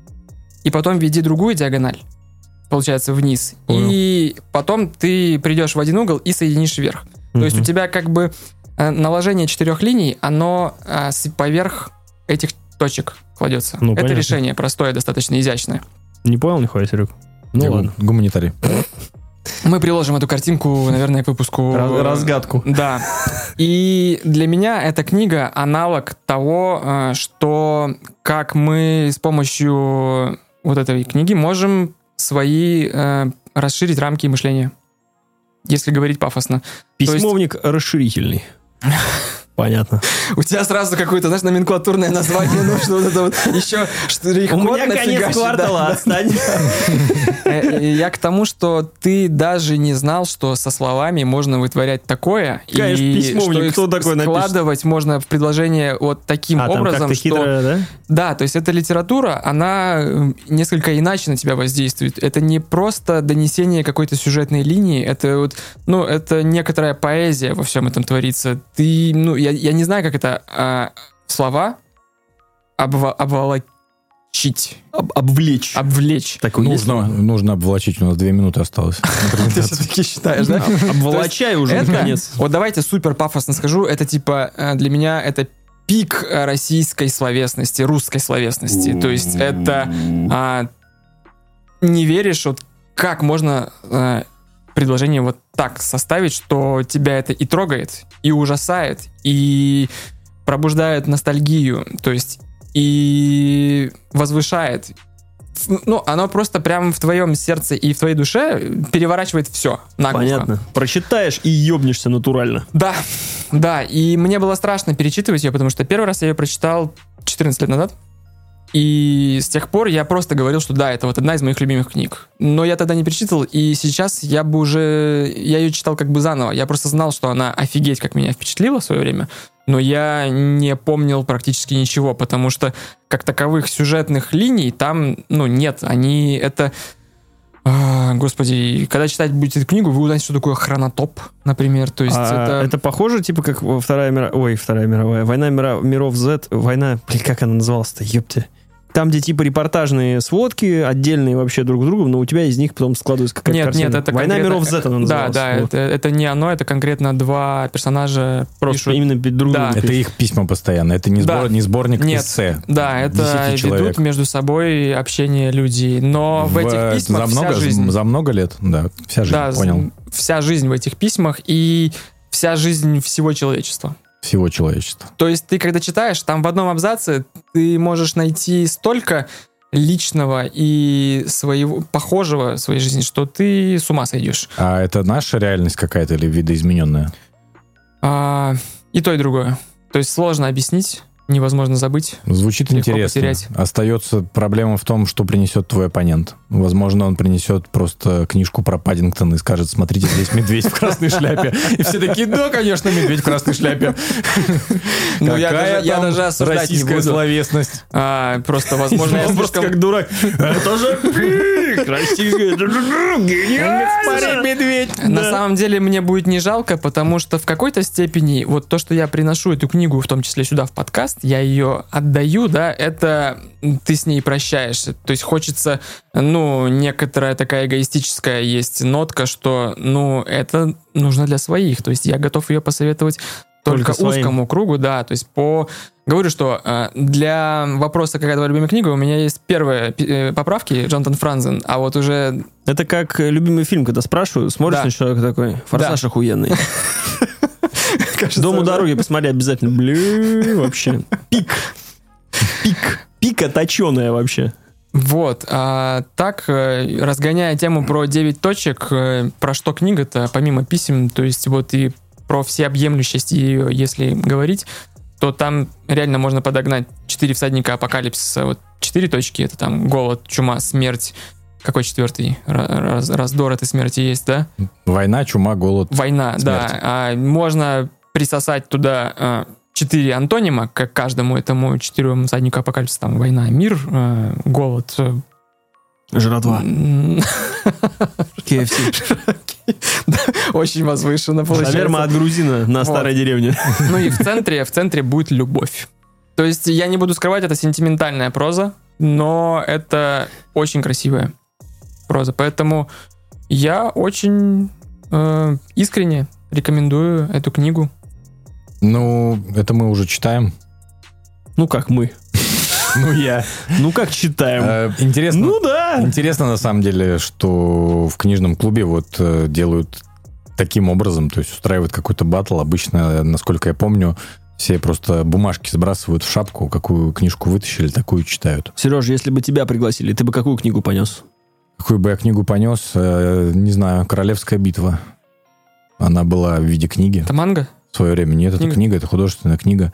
и потом введи другую диагональ, получается, вниз. Понял. И потом ты придешь в один угол и соединишь вверх. Угу. То есть у тебя как бы наложение четырех линий, оно а, поверх этих точек кладется. Ну, это понятно. Решение простое, достаточно изящное. Не понял нихуя, Серег? Ну Я ладно. Гуманитарий. Мы приложим эту картинку, наверное, к выпуску. Разгадку. Да. И для меня эта книга аналог того, что как мы с помощью вот этой книги можем свои расширить рамки мышления. Если говорить пафосно. Письмовник есть... расширительный. Понятно. У тебя сразу какое-то, знаешь, номенклатурное название нужно. Вот это вот еще штрих-код. У меня конец квартала, отстань. Я к тому, что ты даже не знал, что со словами можно вытворять такое. Конечно, письмовник, кто такой напишет? Складывать можно в предложение вот таким образом, что... Да, то есть эта литература, она несколько иначе на тебя воздействует. Это не просто донесение какой-то сюжетной линии, это вот, ну, это некоторая поэзия во всем этом творится. Ты, ну, Я, я не знаю, как это а, слова обва- обволочить. Об, обвлечь. Обвлечь. Так, нужно, нужно обволочить, у нас две минуты осталось. Ты все-таки считаешь, да? Обволочай уже, наконец. Вот давайте супер пафосно скажу. Это типа, для меня это пик российской словесности, русской словесности. То есть это не веришь, вот как можно... предложение вот так составить, что тебя это и трогает, и ужасает, и пробуждает ностальгию, то есть и возвышает ну, оно просто прямо в твоем сердце и в твоей душе переворачивает все наглухо. Понятно. Прочитаешь и ёбнешься натурально. Да, да, и мне было страшно перечитывать ее, потому что первый раз я ее прочитал четырнадцать лет назад, и с тех пор я просто говорил, что да, это вот одна из моих любимых книг. Но я тогда не перечитывал, и сейчас я бы уже... Я ее читал как бы заново. Я просто знал, что она офигеть как меня впечатлила в свое время, но я не помнил практически ничего, потому что как таковых сюжетных линий там, ну, нет. Они... Это... А, господи, когда читать будете эту книгу, вы узнаете, что такое хронотоп, например. То есть а это... это похоже, типа, как Вторая мировая... Ой, Вторая мировая. Война мира... миров Z. Война... Блин, как она называлась-то? Ёпте. Там, где типа репортажные сводки, отдельные вообще друг с другом, но у тебя из них потом складывается какая-то нет, картина. Нет, это «Война конкретно... миров Z» она называлась. Да, да, вот. это, это не оно, это конкретно два персонажа. Просто пишут... именно друг да. другу. Это их письма постоянно, это не, сбор, да. не сборник нет. эссе. Да, это ведут между собой общение людей, но в, в этих письмах за много, вся жизнь. За много лет, да, вся жизнь, да, понял. Вся жизнь в этих письмах и вся жизнь всего человечества. Всего человечества. То есть ты, когда читаешь, там в одном абзаце ты можешь найти столько личного и своего похожего в своей жизни, что ты с ума сойдешь. А это наша реальность какая-то или видоизмененная? А, и то, и другое. То есть сложно объяснить, невозможно забыть. Звучит интересно. Потерять. Остается проблема в том, что принесет твой оппонент. Возможно, он принесет просто книжку про Паддингтона и скажет: смотрите, здесь медведь в красной шляпе. И все такие: да, конечно, медведь в красной шляпе. Ну, я даже осуждать не буду. Российская словесность. Просто, возможно, я просто как дурак. Это же красивый, гениально. Медведь. На самом деле, мне будет не жалко, потому что в какой-то степени вот то, что я приношу эту книгу, в том числе сюда в подкаст, я ее отдаю, да, это ты с ней прощаешься. То есть хочется, ну, некоторая такая эгоистическая есть нотка, что, ну, это нужно для своих. То есть я готов ее посоветовать только, только узкому кругу, да. То есть по... Говорю, что э, для вопроса, какая твоя любимая книга, у меня есть первые э, поправки, Джонатан Франзен, а вот уже... Это как любимый фильм, когда спрашиваю, смотришь да. на человека такой: «Форсаж да. охуенный». «Дом у дороги» посмотри обязательно. Блин, вообще. Пик. Пик. Пика точеная вообще. Вот. А так, разгоняя тему про девять точек, про что книга-то, помимо писем, то есть вот и про всеобъемлющесть ее, если говорить, то там реально можно подогнать четыре всадника апокалипсиса. Вот четыре точки — это там голод, чума, смерть. Какой четвертый? Раз, раздор этой смерти есть, да? Война, чума, голод, Война, смерть. Да. А можно присосать туда а, четыре антонима, как каждому этому четырем всаднику апокалипсиса. Там война, мир, а, голод. Жратва. кей эф си. Очень возвышенно получается. Шаверма от грузина на старой деревне. Ну и в центре, в центре будет любовь. То есть я не буду скрывать, это сентиментальная проза, но это очень красивая проза. Поэтому я очень э, искренне рекомендую эту книгу. Ну, это мы уже читаем. Ну, как мы. Ну, я. Ну, как читаем. Интересно. Ну, да. Интересно, на самом деле, что в книжном клубе вот делают таким образом, то есть устраивают какой-то баттл. Обычно, насколько я помню, все просто бумажки сбрасывают в шапку, какую книжку вытащили, такую читают. Сереж, если бы тебя пригласили, ты бы какую книгу понес? Какую бы я книгу понес? Не знаю, «Королевская битва». Она была в виде книги. Это манга? В свое время. Нет, книга? Это книга, это художественная книга.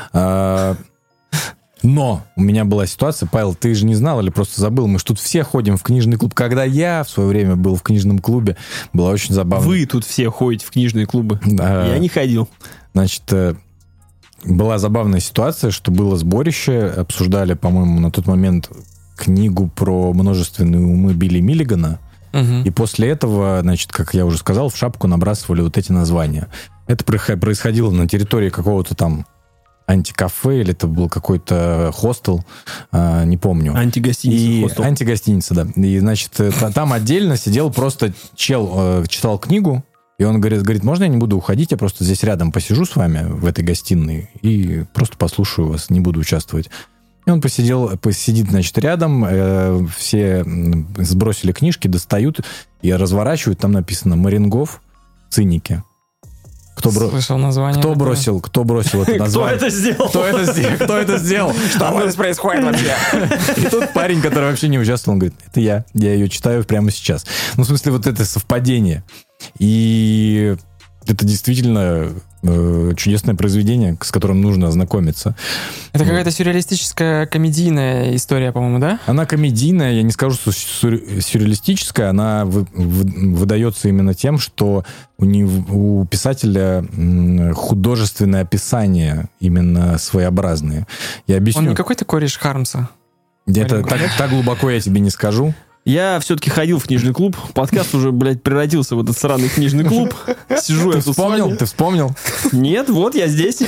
Но у меня была ситуация, Павел, ты же не знал или просто забыл, мы же тут все ходим в книжный клуб. Когда я в свое время был в книжном клубе, было очень забавно. Вы тут все ходите в книжные клубы. Да. Я не ходил. Значит, была забавная ситуация, что было сборище, обсуждали, по-моему, на тот момент книгу про множественные умы Билли Миллигана, угу. И после этого, значит, как я уже сказал, в шапку набрасывали вот эти названия. Это происходило на территории какого-то там антикафе, или это был какой-то хостел, а, не помню. Антигостиница. И, хостел. Антигостиница, да. И, значит, там отдельно сидел просто чел, читал книгу, и он говорит, говорит, можно я не буду уходить, я просто здесь рядом посижу с вами в этой гостиной и просто послушаю вас, не буду участвовать. И он посидел, посидит, значит, рядом, э, все сбросили книжки, достают и разворачивают, там написано «Марингов, циники». Кто, бро... Слышал название. кто бросил, кто бросил это название? Кто это сделал? Кто это сделал? Кто это сделал? Что здесь происходит вообще? И тут парень, который вообще не участвовал, он говорит, это я, я ее читаю прямо сейчас. Ну, в смысле, вот это совпадение. И это действительно э, чудесное произведение, с которым нужно ознакомиться. Это какая-то сюрреалистическая комедийная история, по-моему, да? Она комедийная, я не скажу, что сюр- сюрреалистическая, она вы, вы, выдается именно тем, что у, не, у писателя м, художественное описание именно своеобразные. Я объясню. Он не какой-то кореш Хармса? Это так, так глубоко я тебе не скажу. Я все-таки ходил в книжный клуб. Подкаст уже, блядь, превратился в этот сраный книжный клуб. Сижу Ты я тут вспомнил? с вами. Ты вспомнил? Нет, вот я здесь.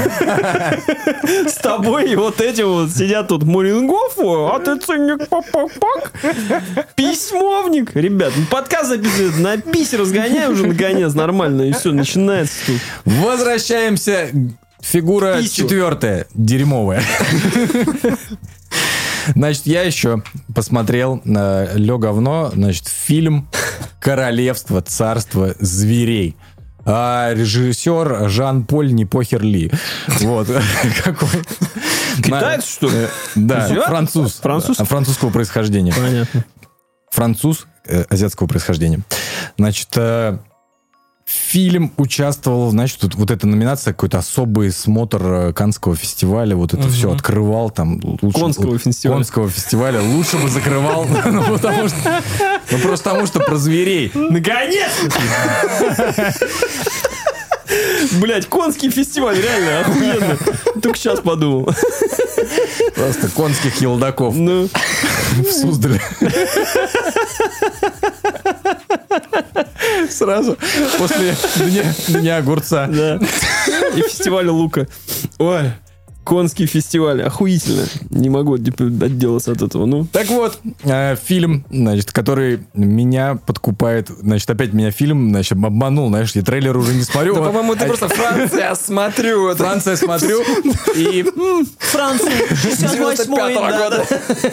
С тобой и вот эти вот сидят тут Мурингов, а ты циник, пак-пак-пак. Письмовник. Ребят, ну подкаст записывает, на пись разгоняй уже наконец нормально, и все, начинается тут. Возвращаемся. Фигура Писю. четвертая. Дерьмовая. Значит, я еще посмотрел на Лё говно, значит, фильм «Королевство, царство зверей». А режиссер Жан-Поль Непохер Ли. Вот. Какой. Китаец, что ли? Да, Азиат? француз. Француз? Французского происхождения. Понятно. Француз э, азиатского происхождения. Значит, э, фильм участвовал, значит, тут вот эта номинация, какой-то особый смотр э, Каннского фестиваля, вот это Мгм. все открывал там. Лучше, Конского вот, фестиваля. Конского фестиваля. Лучше бы закрывал, ну, потому что, ну, просто потому что про зверей. Наконец-то! Блять, конский фестиваль, реально, охуенно. Только сейчас подумал. Просто конских елдаков Ну, в Суздале. Сразу после дня, дня огурца. да. И фестиваль лука. Ой, конский фестиваль, охуительно. Не могу типа, отделаться от этого. Ну, Так вот, э, фильм, значит, который меня подкупает, значит, опять меня фильм, значит, обманул, знаешь, я трейлер уже не смотрю. Да, вот, по-моему, ты а- просто Франция, смотрю. это- Франция смотрю, и Франция, шестьдесят восьмой, девяносто пятого года.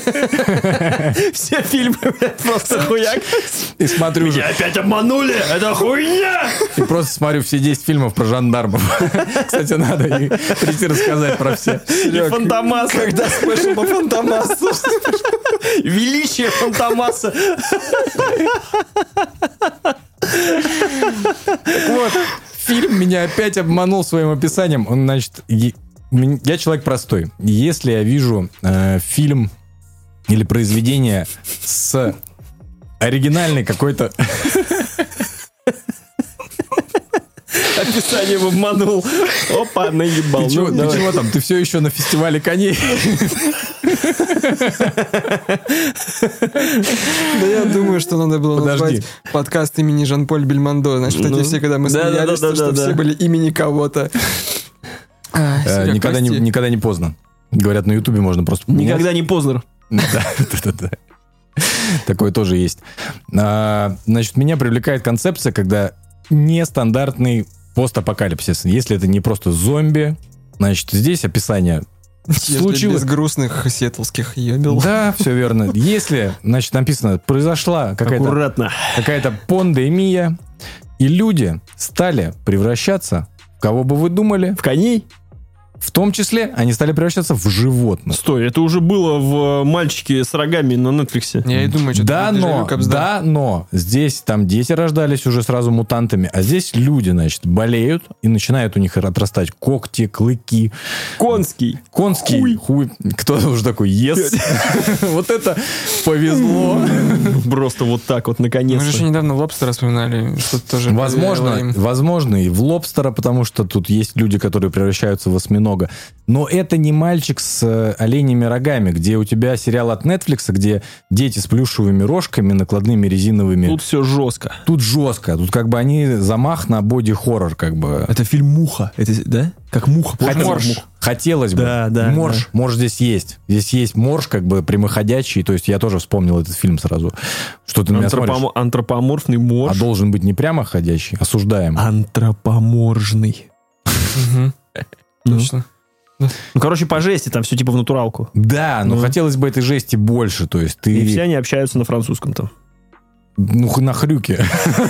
Все фильмы, блядь, просто хуяк. и смотрю уже, Меня опять обманули, это хуйня! и просто смотрю все десять фильмов про жандармов. Кстати, надо и прийти рассказать про все. И Фантомас. Когда спешл по Фантомасу. Величие Фантомаса. Так вот, фильм меня опять обманул своим описанием. Он, значит, е- м- я человек простой. Если я вижу э, фильм или произведение с оригинальной какой-то... Описание обманул. Опа, наебал. Ты, чего, Ну, ты давай. чего там? Ты все еще на фестивале коней? Да я думаю, что надо было Подожди. назвать подкаст имени Жан-Поль Бельмондо. Значит, Ну, эти все, когда мы да, да, смеялись, да, то, что да, все да. были имени кого-то. А, Э, Серег, Никогда не, прости. никогда не поздно. Говорят, на Ютубе можно просто поменять. Никогда не поздно. Да, да, да. Такое тоже есть. А, Значит, меня привлекает концепция, когда нестандартный постапокалипсис. Если это не просто зомби, значит, здесь описание Если случилось. без грустных сиэтлских ебел. Да, все верно. Если, значит, написано, произошла какая-то Аккуратно. какая-то пандемия, и люди стали превращаться, в кого бы вы думали, В коней? в том числе они стали превращаться в животных. Стой, это уже было в «Мальчике с рогами» на Netflix. Я и думаю, что Да, но, да, но здесь там дети рождались уже сразу мутантами, а здесь люди, значит, болеют, и начинают у них отрастать когти, клыки, Конский. конский Хуй. хуй. Кто-то уже такой, ес. Вот это повезло. Просто вот так вот, Мы же еще наконец-то. недавно лобстера вспоминали, что-то тоже Возможно, повеяло им. возможно, и в лобстера, потому что тут есть люди, которые превращаются в осьминога. Но это не мальчик с э, оленями рогами, где у тебя сериал от Netflix, где дети с плюшевыми рожками, накладными резиновыми. Тут все жестко. Тут жестко. Тут как бы они замах на боди-хоррор как бы. Это фильм «Муха». Это, да? Как муха. Хотелось, Морж. хотелось бы. Да, да, Морж. Морж здесь есть. Здесь есть морж как бы прямоходячий. То есть я тоже вспомнил этот фильм сразу. Что ты на меня смотришь? Антропомо- Антропоморфный А морж. должен быть не прямоходящий, осуждаем. Антропоморжный. Мгм. Ну. Точно. Ну, короче, по жести, там все типа в натуралку. Да, но Ну. хотелось бы этой жести больше. То есть ты... И все они общаются на французском там. Ну, на хрюке.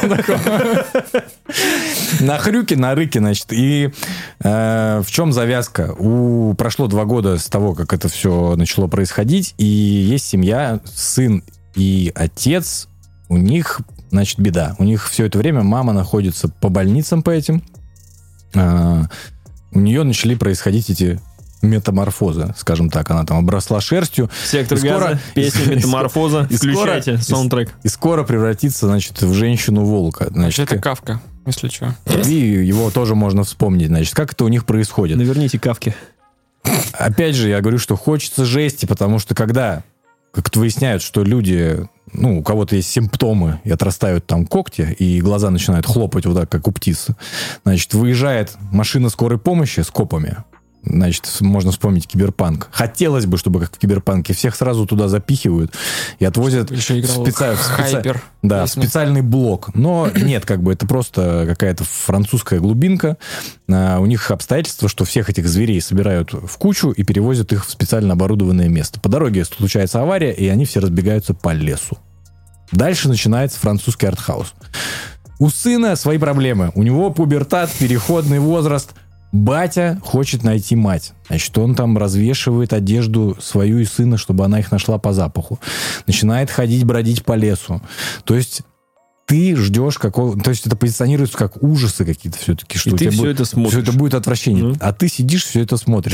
На хрюке, на рыке, значит. И э, в чем завязка? У, прошло два года с того, как это все начало происходить, и есть семья, сын и отец, у них, значит, беда. У них все это время мама находится по больницам по этим. Э, у нее начали происходить эти... метаморфоза, скажем так. Она там обросла шерстью. Сектор газа, песня «Метаморфоза». Включайте саундтрек. И скоро превратится, значит, в женщину-волка. Значит, это Кафка, если что. И его тоже можно вспомнить. Значит, как это у них происходит. Наверните Кафки. Опять же, я говорю, что хочется жести, потому что когда как-то выясняют, что люди, ну, у кого-то есть симптомы, и отрастают там когти, и глаза начинают хлопать вот так, как у птицы, значит, выезжает машина скорой помощи с копами. Значит, можно вспомнить Киберпанк. Хотелось бы, чтобы как в Киберпанке всех сразу туда запихивают и отвозят в, специ... в, специ... да, в специальный блок. Но нет, как бы это просто какая-то французская глубинка. А, у них обстоятельства, что всех этих зверей собирают в кучу и перевозят их в специально оборудованное место. По дороге случается авария, и они все разбегаются по лесу. Дальше начинается французский артхаус. У сына свои проблемы. У него пубертат, переходный возраст. Батя хочет найти мать. Значит, он там развешивает одежду свою и сына, чтобы она их нашла по запаху. Начинает ходить, бродить по лесу. То есть ты ждешь какого... То есть это позиционируется как ужасы какие-то все-таки. Что и у ты тебя все будет, это смотришь. Все это будет отвращение. Ну. А ты сидишь, все это смотришь.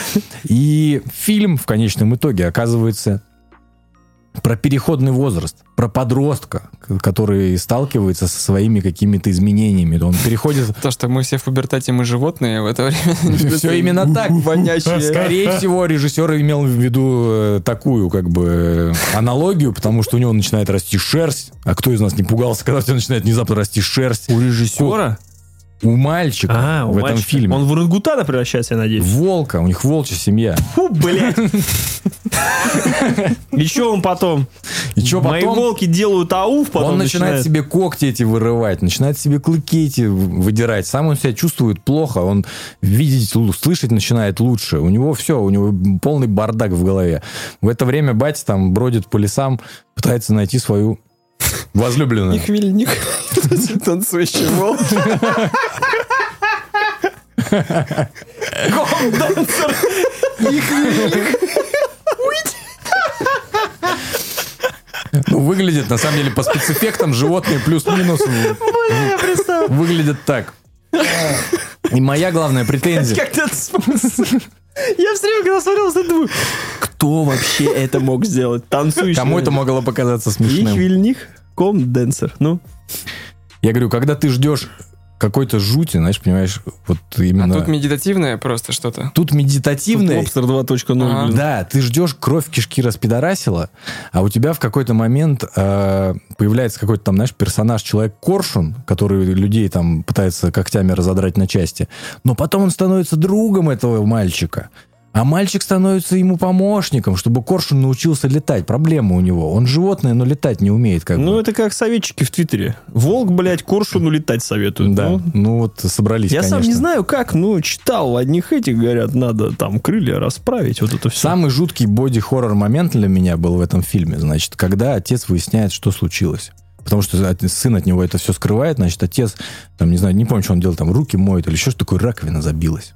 И фильм в конечном итоге оказывается про переходный возраст, про подростка, который сталкивается со своими какими-то изменениями. Он переходит... То, что мы все в пубертате, мы животные в это время. Все именно так. Скорее всего, режиссер имел в виду такую, как бы, аналогию, потому что у него начинает расти шерсть. А кто из нас не пугался, когда у тебя начинает внезапно расти шерсть? У режиссера? У мальчика а, у в мальчика. этом фильме. Он в орангутана превращается, я надеюсь? Волка, у них волчья семья. Фу, блядь. И что он потом? И что потом? Мои волки делают ауф, потом он начинает, начинает себе когти эти вырывать, начинает себе клыки эти выдирать. Сам он себя чувствует плохо, он видеть, слышать начинает лучше. У него все, у него полный бардак в голове. В это время батя там бродит по лесам, пытается найти свою возлюбленную. И хмельник. Танцующий волк. Конденсер. И хмельник. Ну, выглядит, на самом деле, по спецэффектам животные плюс-минус выглядят так. И моя главная претензия... Я все время, когда смотрел, думаю, кто вообще это мог сделать? Танцующий. Кому это могло показаться смешным? И хмельник, конденсер. Ну. Я говорю, когда ты ждешь какой-то жути, знаешь, понимаешь, вот именно... А тут медитативное просто что-то. Тут медитативное. Лобстер два точка ноль. Ага. Да, ты ждешь, кровь в кишки распидорасила, а у тебя в какой-то момент э, появляется какой-то там, знаешь, персонаж, человек-коршун, который людей там пытается когтями разодрать на части, но потом он становится другом этого мальчика. А мальчик становится ему помощником, чтобы коршун научился летать. Проблема у него. Он животное, но летать не умеет. Как ну, бы. это как советчики в Твиттере. Волк, блядь, коршуну летать советуют. Да, ну, ну вот собрались, я конечно. сам не знаю как, ну, читал. Одних этих, говорят, надо там крылья расправить, вот это все. Самый жуткий боди-хоррор момент для меня был в этом фильме, значит, когда отец выясняет, что случилось. Потому что сын от него это все скрывает, значит, отец, там, не знаю, не помню, что он делал, там, руки моет или еще что такое, раковина забилась.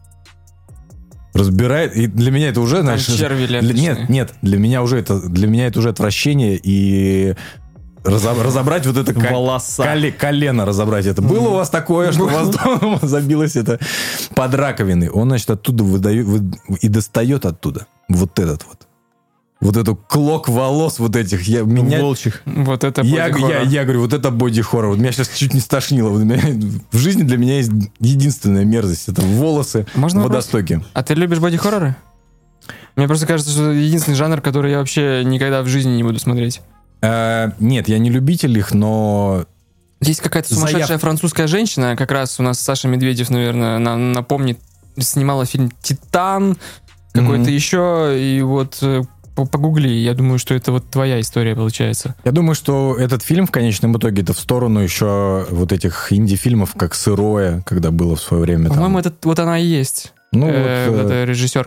Разбирает, и для меня это уже, там знаешь... черви для, нет, нет, для меня уже это, для меня это уже отвращение, и разоб, разобрать вот это... Волоса. Коле, колено разобрать это. Было у вас такое, что у вас дома забилось это под раковиной? Он, значит, оттуда выдает, и достает оттуда вот этот вот. Вот эту клок волос вот этих. Я, меня, волчьих. Вот это я, я, я говорю, вот это боди-хоррор. Вот меня сейчас чуть не стошнило. Вот меня, в жизни для меня есть единственная мерзость. Это волосы Можно в водостоке. Вопрос? А ты любишь боди-хорроры? Мне просто кажется, что это единственный жанр, который я вообще никогда в жизни не буду смотреть. А, нет, я не любитель их, но... Есть какая-то сумасшедшая Заяв... французская женщина, как раз у нас Саша Медведев, наверное, нам напомнит, снимала фильм «Титан», какой-то mm-hmm. еще, и вот... Погугли, я думаю, что это вот твоя история получается. Я думаю, что этот фильм в конечном итоге это в сторону еще вот этих инди-фильмов, как «Сырое», когда было в свое время. По-моему, там... это вот она и есть. Ну, э, вот, эта режиссерка.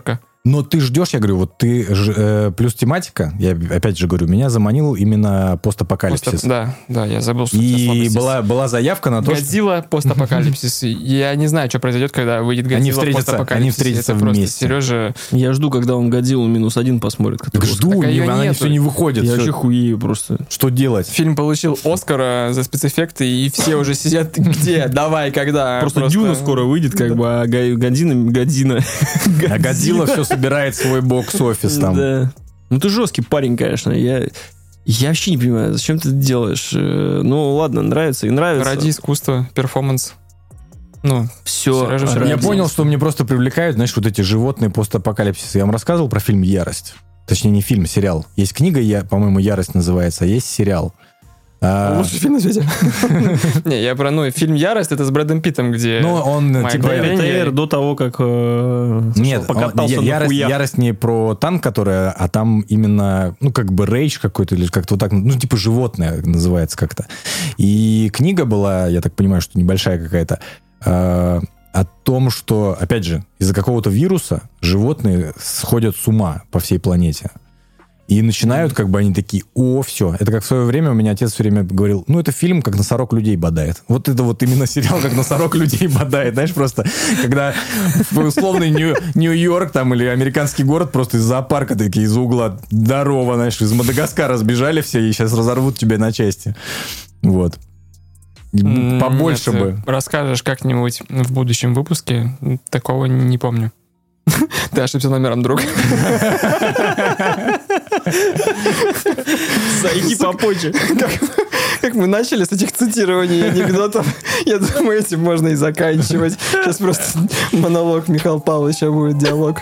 Но ты ждешь, я говорю, вот ты... Э, плюс тематика, я опять же говорю, меня заманил именно постапокалипсис. Пост, да, да, я забыл, что и была, была заявка на то, Годзилла, что... постапокалипсис. Я не знаю, что произойдет, когда выйдет Годзилла, они встретятся, они встретятся вместе. Сережа... Я жду, когда он Годзиллу минус один посмотрит. Так жду, не, она не, все не выходит. Я все. вообще хуею просто. Что делать? Фильм получил Оскара за спецэффекты, и все уже сидят, где, давай, когда. Просто, просто... Дюна скоро выйдет, как да. бы, а Годзина... Годзина... А Годзилла все собирает свой бокс-офис там. Да. Ну ты жесткий парень, конечно. Я... Я вообще не понимаю, зачем ты это делаешь. Ну ладно, нравится и нравится. Ради искусства, перформанс. Ну, все. Я понял, что мне просто привлекают, знаешь, вот эти животные постапокалипсисы. Я вам рассказывал про фильм «Ярость». Точнее, не фильм, сериал. Есть книга, я, по-моему, «Ярость» называется, а есть сериал. А... Лучший фильм на свете. Не, я про, ну, фильм «Ярость», это с Брэдом Питтом, где... Ну, он, типа... ПТР до того, как... Нет, «Ярость» не про танк, который, а там именно, ну, как бы рейдж какой-то, или как-то вот так, ну, типа животное называется как-то. И книга была, я так понимаю, что небольшая какая-то, о том, что, опять же, из-за какого-то вируса животные сходят с ума по всей планете. И начинают, как бы, они такие, о, все. Это как в свое время у меня отец все время говорил, ну, это фильм, как носорог людей бодает. Вот это вот именно сериал, как носорог людей бодает. Знаешь, просто, когда в условный Нью- Нью-Йорк там или американский город просто из зоопарка такие, из угла, здорово, знаешь, из Мадагаскара сбежали все и сейчас разорвут тебя на части. Вот. Побольше Нет, бы. Расскажешь как-нибудь в будущем выпуске. Такого не помню. Ты ошибся номером, друг. Зайди попозже. Как мы начали с этих цитирований анекдотов, я думаю, этим можно и заканчивать. Сейчас просто монолог Михаила Павловича будет, диалог.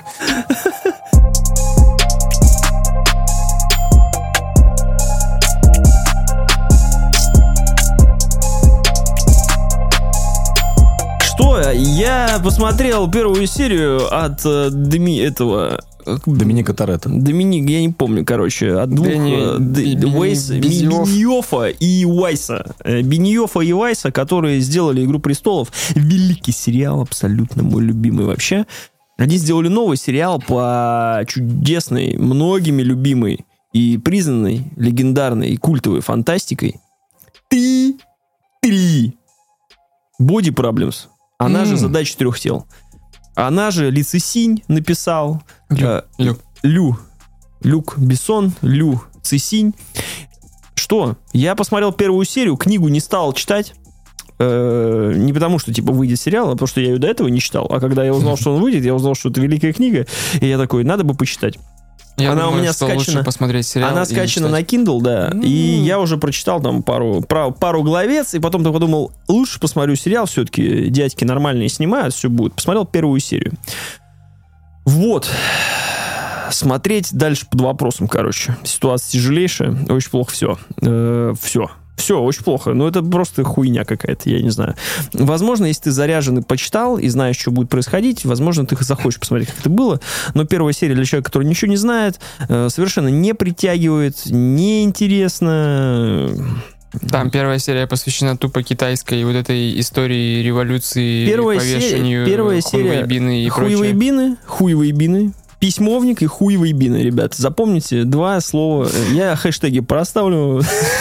Я посмотрел первую серию от э, Деми, этого... Доминика Торетто. Доминик, я не помню, короче, от двух... Бени, Д, Бени, Уэйс, Беньёфа и Уайса. Беньёфа и Уайса, которые сделали «Игру престолов». Великий сериал, абсолютно мой любимый вообще. Они сделали новый сериал по чудесной, многими любимой и признанной, легендарной и культовой фантастикой. Три. Три. Body Problems. Она mm. же «Задача трех тел». Она же Ли Цисинь написал. Лю. Э, Лю. Лю. Люк Бессон, Лю Цисинь. Что? Я посмотрел первую серию, книгу не стал читать. Э, не потому, что типа выйдет сериал, а потому что я ее до этого не читал. А когда я узнал, что он выйдет, я узнал, что это великая книга. И я такой, надо бы почитать. Я она думаю, у меня что скачана, лучше посмотреть сериал. Она скачана на Kindle, да. Mm. И я уже прочитал там пару, пару, пару главец, и потом подумал, лучше посмотрю сериал, все-таки дядьки нормальные снимают, все будет. Посмотрел первую серию. Вот. Смотреть дальше под вопросом, короче. Ситуация тяжелейшая, очень плохо все. Э, все. Все, очень плохо. Ну, это просто хуйня какая-то, я не знаю. Возможно, если ты заряжен и почитал, и знаешь, что будет происходить, возможно, ты захочешь посмотреть, как это было. Но первая серия для человека, который ничего не знает, совершенно не притягивает, неинтересно. Там первая серия посвящена тупо китайской вот этой истории революции, первая повешению, серия, первая серия бины и хуевые прочее. бины, хуевые бины. Письмовник и хуевые бины, ребята. Запомните два слова. Я хэштеги проставлю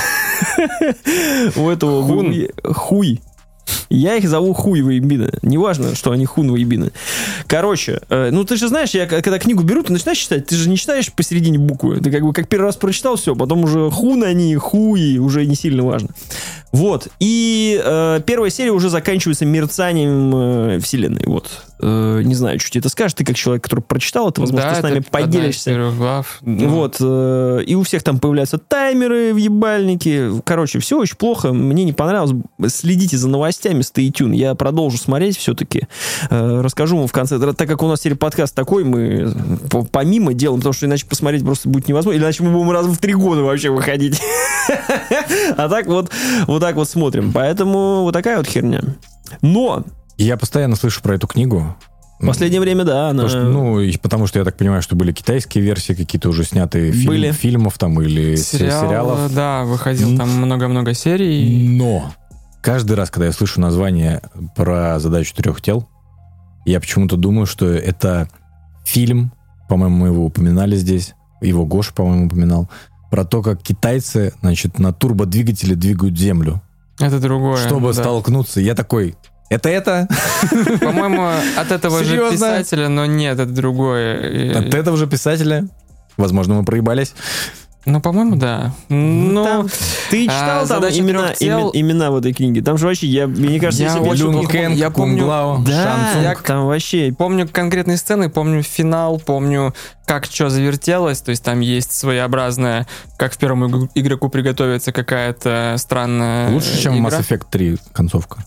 у этого Хун. Хуй. Я их зову хуевые бины. Неважно, что они хуновые бины. Короче, э, ну ты же знаешь, я когда книгу беру, ты начинаешь читать, ты же не читаешь посередине буквы. Ты как бы как первый раз прочитал, все, потом уже хун они, хуи, уже не сильно важно. Вот. И э, первая серия уже заканчивается мерцанием э, вселенной. Вот. Э, не знаю, что тебе это скажет. Ты как человек, который прочитал это, возможно, да, ты с нами это поделишься. Глав. Вот. Э, и у всех там появляются таймеры в ебальнике. Короче, все очень плохо. Мне не понравилось. Следите за новостями, stay tuned. Я продолжу смотреть все-таки. Э, расскажу вам в конце. Так как у нас теперь подкаст такой, мы помимо делаем, потому что иначе посмотреть просто будет невозможно. Иначе мы будем раз в три года вообще выходить. А так вот, вот так вот смотрим. Поэтому вот такая вот херня. Но... Я постоянно слышу про эту книгу. В последнее время, да, она... Потому что, ну, и потому что я так понимаю, что были китайские версии какие-то уже снятые фильм, были. фильмов там или Сериал, сериалов. Да, выходил mm. там много-много серий. Но каждый раз, когда я слышу название про задачу трех тел, я почему-то думаю, что это фильм по-моему, мы его упоминали здесь, его Гоша, по-моему, упоминал, про то, как китайцы, значит, на турбодвигателе двигают Землю. Это другое. Чтобы да. столкнуться. Я такой, это это? По-моему, от этого же писателя, но нет, это другое. От этого же писателя? Возможно, мы проебались. Ну, по-моему, да. Ну, там, ты читал а, там имена, тел... имена в этой книге? Там же вообще, я, мне кажется, я если очень Люн Кэнг, я помню, да, я там вообще помню конкретные сцены, помню финал, помню, как что завертелось. То есть там есть своеобразная, как в первому игроку приготовиться какая-то странная Лучше, чем игра. Mass Effect три концовка.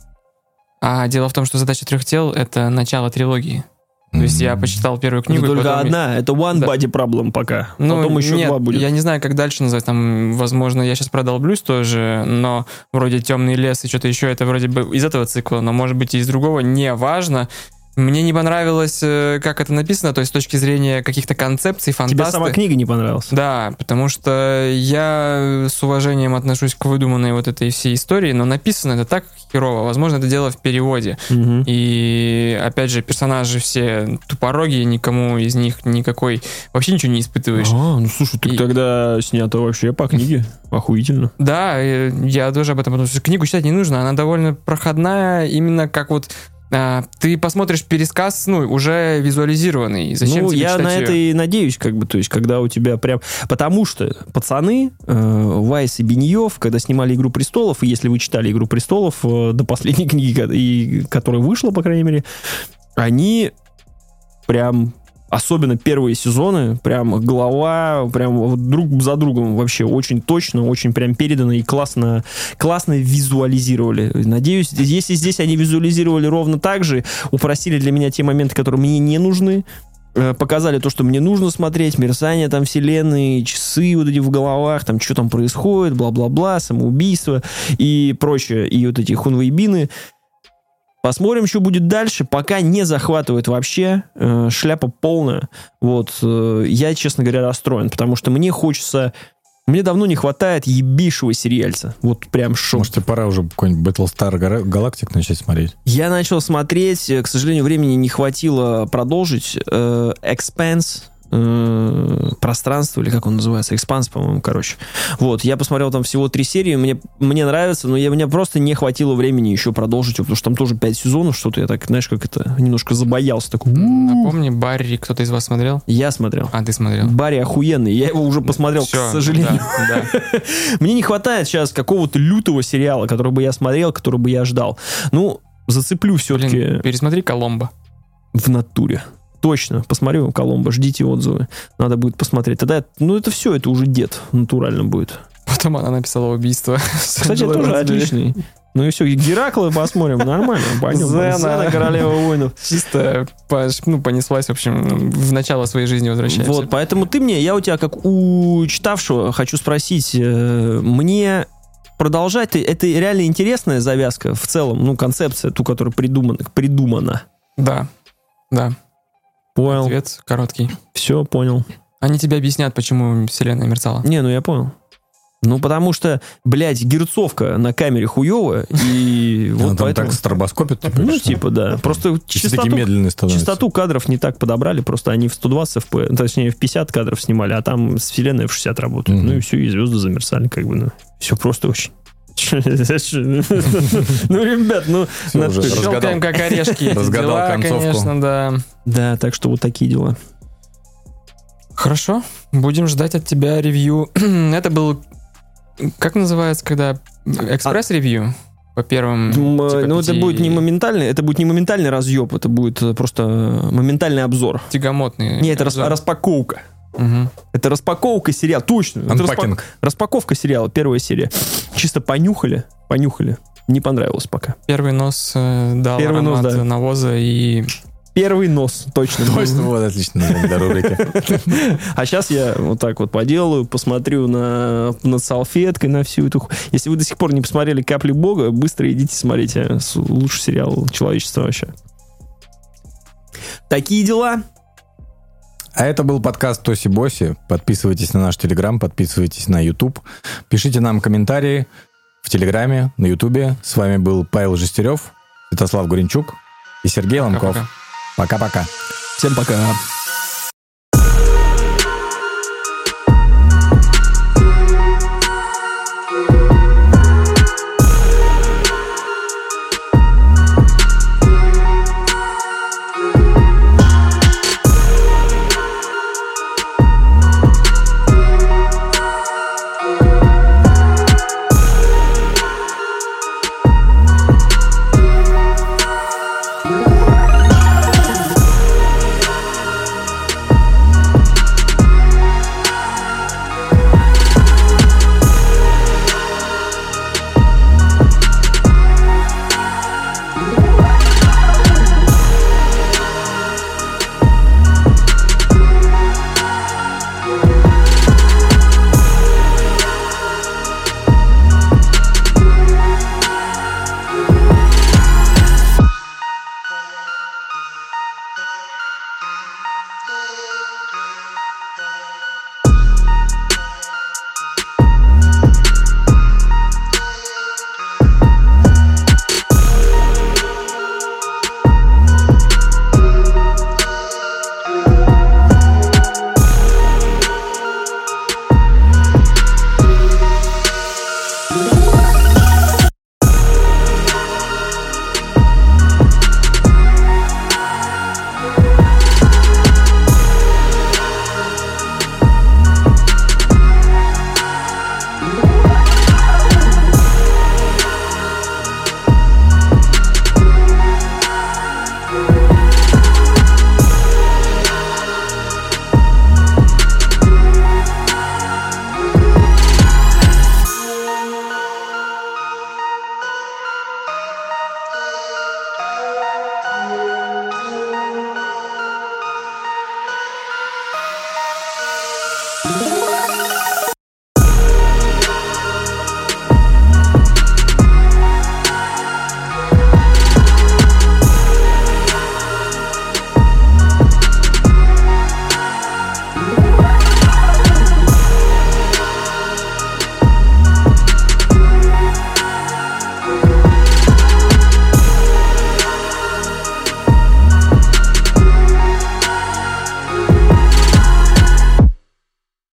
А дело в том, что задача трех тел — это начало трилогии. То есть я почитал первую книгу. Это только потом... одна, это one да. body problem пока. Ну, потом еще нет, два будет. Я не знаю, как дальше назвать. Там, возможно, я сейчас продолблюсь тоже, но вроде «Темный лес» и что-то еще, это вроде бы из этого цикла, но может быть и из другого, не важно. Мне не понравилось, как это написано, то есть с точки зрения каких-то концепций, фантасты. Тебе сама книга не понравилась? Да, потому что я с уважением отношусь к выдуманной вот этой всей истории, но написано это так херово. Возможно, это дело в переводе. Угу. И, опять же, персонажи все тупорогие, никому из них никакой... Вообще ничего не испытываешь. А, ну слушай, ты и... тогда снято вообще по книге. Охуительно. Да, я тоже об этом подумал, что книгу читать не нужно, она довольно проходная, именно как вот... А, ты посмотришь пересказ, ну, уже визуализированный. Зачем ну, тебе я читать на ее? это и надеюсь, как бы, то есть, когда у тебя прям... Потому что пацаны, э, Вайс и Беньев, когда снимали «Игру престолов», и если вы читали «Игру престолов» э, до последней книги, и, которая вышла, по крайней мере, они прям... Особенно первые сезоны, прям голова, прям друг за другом вообще очень точно, очень прям передано и классно, классно визуализировали. Надеюсь, если здесь они визуализировали ровно так же, упростили для меня те моменты, которые мне не нужны, показали то, что мне нужно смотреть, мерцание там вселенной, часы вот эти в головах, там что там происходит, бла-бла-бла, самоубийство и прочее, и вот эти хунвейбины. Посмотрим, что будет дальше. Пока не захватывает вообще. Э, шляпа полная. Вот. Э, я, честно говоря, расстроен, потому что мне хочется... Мне давно не хватает ебейшего сериальца. Вот прям шок. Может, тебе пора уже какой-нибудь Battlestar Galactica начать смотреть? Я начал смотреть. К сожалению, времени не хватило продолжить. Э, Expanse. Э, пространство, или как он называется, Экспанс, по-моему, короче. Вот, я посмотрел там всего три серии, мне, мне нравится, но я, мне просто не хватило времени еще продолжить, потому что там тоже пять сезонов, что-то я так, знаешь, как это, немножко забоялся. Такой, напомни, Барри, кто-то из вас смотрел? Я смотрел. А, ты смотрел. Барри охуенный, я его уже посмотрел, Все, к сожалению. Да, да. Мне не хватает сейчас какого-то лютого сериала, который бы я смотрел, который бы я ждал. Ну, зацеплю все-таки. Блин, пересмотри «Коломбо». В натуре. Точно, посмотрю «Коломбо», ждите отзывы. Надо будет посмотреть. Тогда, ну, это все, это уже дед натурально будет. Потом она написала «Убийство». Кстати, тоже отличный. Ну и все, Геракла посмотрим, нормально. Пойдем. Зена, королева воинов. Чисто ну, понеслась, в общем, в начало своей жизни возвращается. Вот, поэтому ты мне, я у тебя как у читавшего хочу спросить, мне... Продолжать, это реально интересная завязка в целом, ну, концепция, ту, которая придумана. придумана. Да, да. Понял. Ответ короткий. Все, понял. Они тебе объяснят, почему вселенная мерцала. Не, ну я понял. Ну, потому что, блядь, герцовка на камере хуевая, и вот там поэтому... так стробоскопит? Ну, типа, да. Просто частоту кадров не так подобрали, просто они в сто двадцать эф пи эс, точнее, в пятьдесят кадров снимали, а там с вселенной в шестьдесят работают. Ну и все, и звезды замерцали, как бы, ну. Все просто очень... Ну, ребят, ну... Щелкаем как орешки. Разгадал концовку. Конечно, да. Да, так что вот такие дела. Хорошо. Будем ждать от тебя ревью. Это был... Как называется, когда... Экспресс-ревью? По первым... Ну, это будет не моментальный, это будет не моментальный разъеб, это будет просто моментальный обзор. Тягомотный. Не, это распаковка. Угу. Это распаковка сериала, точно. Это распак... Распаковка сериала, первая серия. Чисто понюхали, понюхали. Не понравилось пока. Первый нос э, дал Первый аромат нос, да. навоза и... Первый нос, точно. Точно, вот, отлично, для рубрики. А сейчас я вот так вот поделаю, посмотрю на, над салфеткой, на всю эту... Если вы до сих пор не посмотрели «Капли Бога», быстро идите смотрите. Лучший сериал человечества вообще. Такие дела. А это был подкаст Тоси Боси. Подписывайтесь на наш Телеграм, подписывайтесь на Ютуб. Пишите нам комментарии в Телеграме, на Ютубе. С вами был Павел Жестерев, Святослав Гуренчук и Сергей Ломков. Пока-пока. Пока-пока. Всем пока.